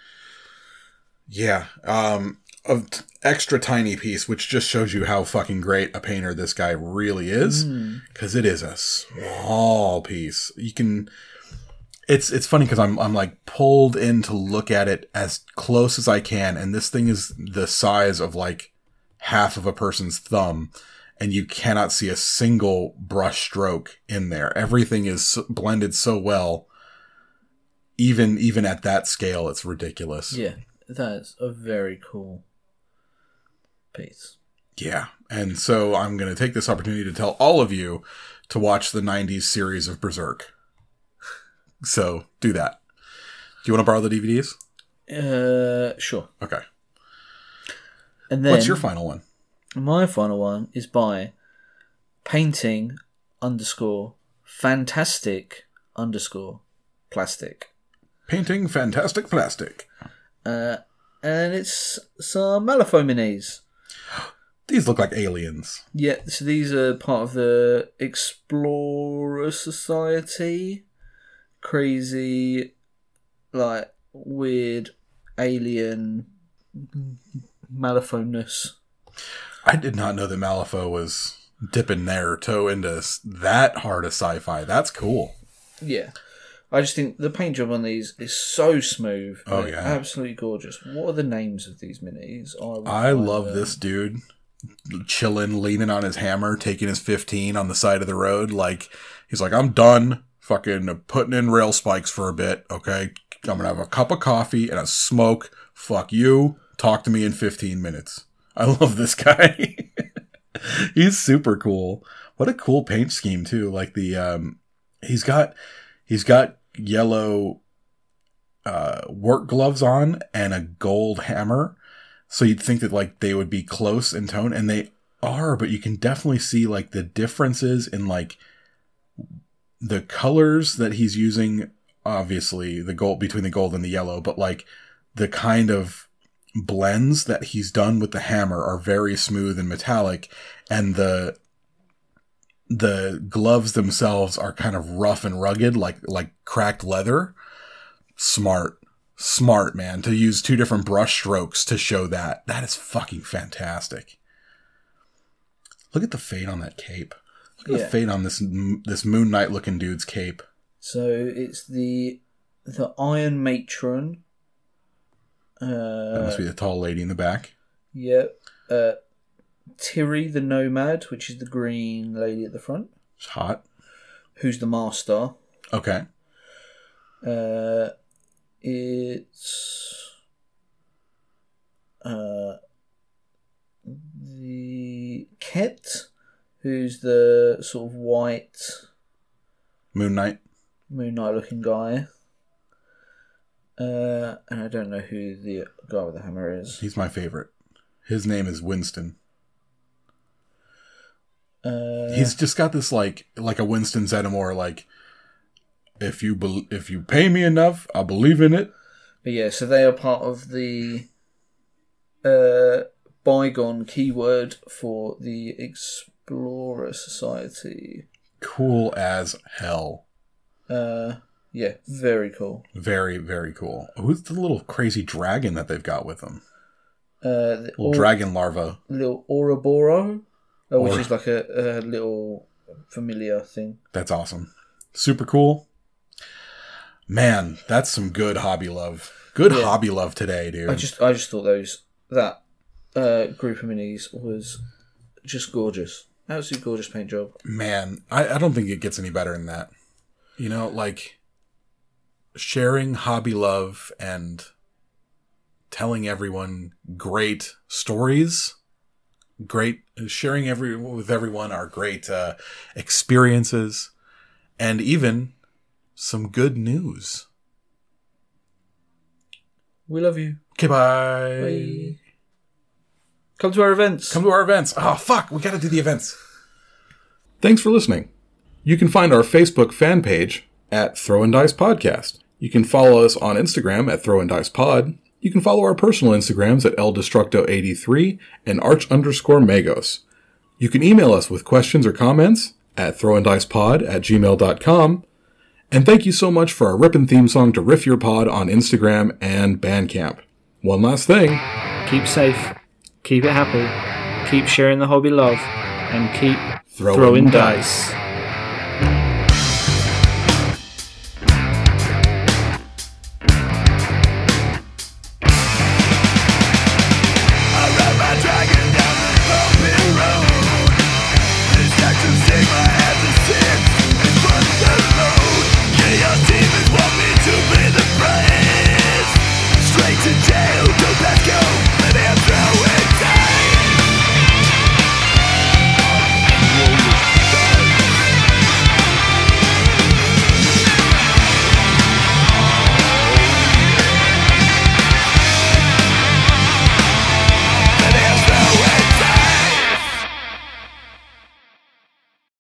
Yeah, um, a t- extra tiny piece, which just shows you how fucking great a painter this guy really is, because mm. it is a small piece. You can. It's it's funny because I'm I'm like pulled in to look at it as close as I can, and this thing is the size of like half of a person's thumb, and you cannot see a single brush stroke in there. Everything is blended so well. Even even at that scale, it's ridiculous. Yeah, that's a very cool piece. Yeah, and so I'm going to take this opportunity to tell all of you to watch the nineties series of Berserk. So do that. Do you want to borrow the D V Ds? Uh, sure. Okay. And then what's your final one? My final one is by painting underscore fantastic underscore plastic. Painting fantastic plastic. Uh, and it's some Malifaux minis. These look like aliens. Yeah, so these are part of the Explorer Society. Crazy, like, weird alien Malifaux-ness. I did not know that Malifaux was dipping their toe into that hard a sci-fi. That's cool. Yeah. I just think the paint job on these is so smooth. Oh, yeah. Absolutely gorgeous. What are the names of these minis? I, I love them. This dude chilling, leaning on his hammer, taking his fifteen on the side of the road. Like, he's like, I'm done fucking putting in rail spikes for a bit, okay? I'm gonna have a cup of coffee and a smoke. Fuck you. Talk to me in fifteen minutes. I love this guy. He's super cool. What a cool paint scheme too. Like the um he's got he's got yellow uh work gloves on and a gold hammer, So you'd think that like they would be close in tone, and they are, but you can definitely see like the differences in like the colors that he's using. Obviously, the gold between the gold and the yellow, but like the kind of blends that he's done with the hammer are very smooth and metallic, and the the gloves themselves are kind of rough and rugged, like like cracked leather. Smart. Smart, man, to use two different brush strokes to show that. That is fucking fantastic. Look at the fade on that cape. Look at yeah. the fade on this this Moon Knight looking dude's cape. So it's the the Iron Matron. Uh, that must be the tall lady in the back. Yep. Yeah, uh, Tiri the Nomad, which is the green lady at the front. It's hot. Who's the master. Okay. Uh... It's uh, the Ket, who's the sort of white Moon Knight, Moon Knight looking guy. Uh, and I don't know who the guy with the hammer is. He's my favorite. His name is Winston. Uh, He's just got this like like a Winston Zeddemore like. If you be- if you pay me enough, I believe in it. But yeah, so they are part of the uh, bygone keyword for the Explorer Society. Cool as hell. Uh, yeah, very cool. Very, very cool. Who's the little crazy dragon that they've got with them? Uh, the little or- dragon larva. Little Ouroboros, uh, which or- is like a, a little familiar thing. That's awesome. Super cool. Man, that's some good hobby love. Good yeah. hobby love today, dude. I just I just thought those that uh, group of minis was just gorgeous. Absolutely gorgeous paint job. Man, I, I don't think it gets any better than that. You know, like sharing hobby love and telling everyone great stories, great sharing every with everyone our great uh, experiences, and even some good news. We love you. Okay, bye. Bye. Come to our events. Come to our events. Oh, fuck. We got to do the events. Thanks for listening. You can find our Facebook fan page at Throw and Dice Podcast. You can follow us on Instagram at Throw and Dice Pod. You can follow our personal Instagrams at El Destructo eighty-three and Arch underscore Magos. You can email us with questions or comments at throwanddicepod at gmail dot com. And thank you so much for our rippin' theme song to Riff Your Pod on Instagram and Bandcamp. One last thing. Keep safe. Keep it happy. Keep sharing the hobby love. And keep throwing, throwing dice. dice.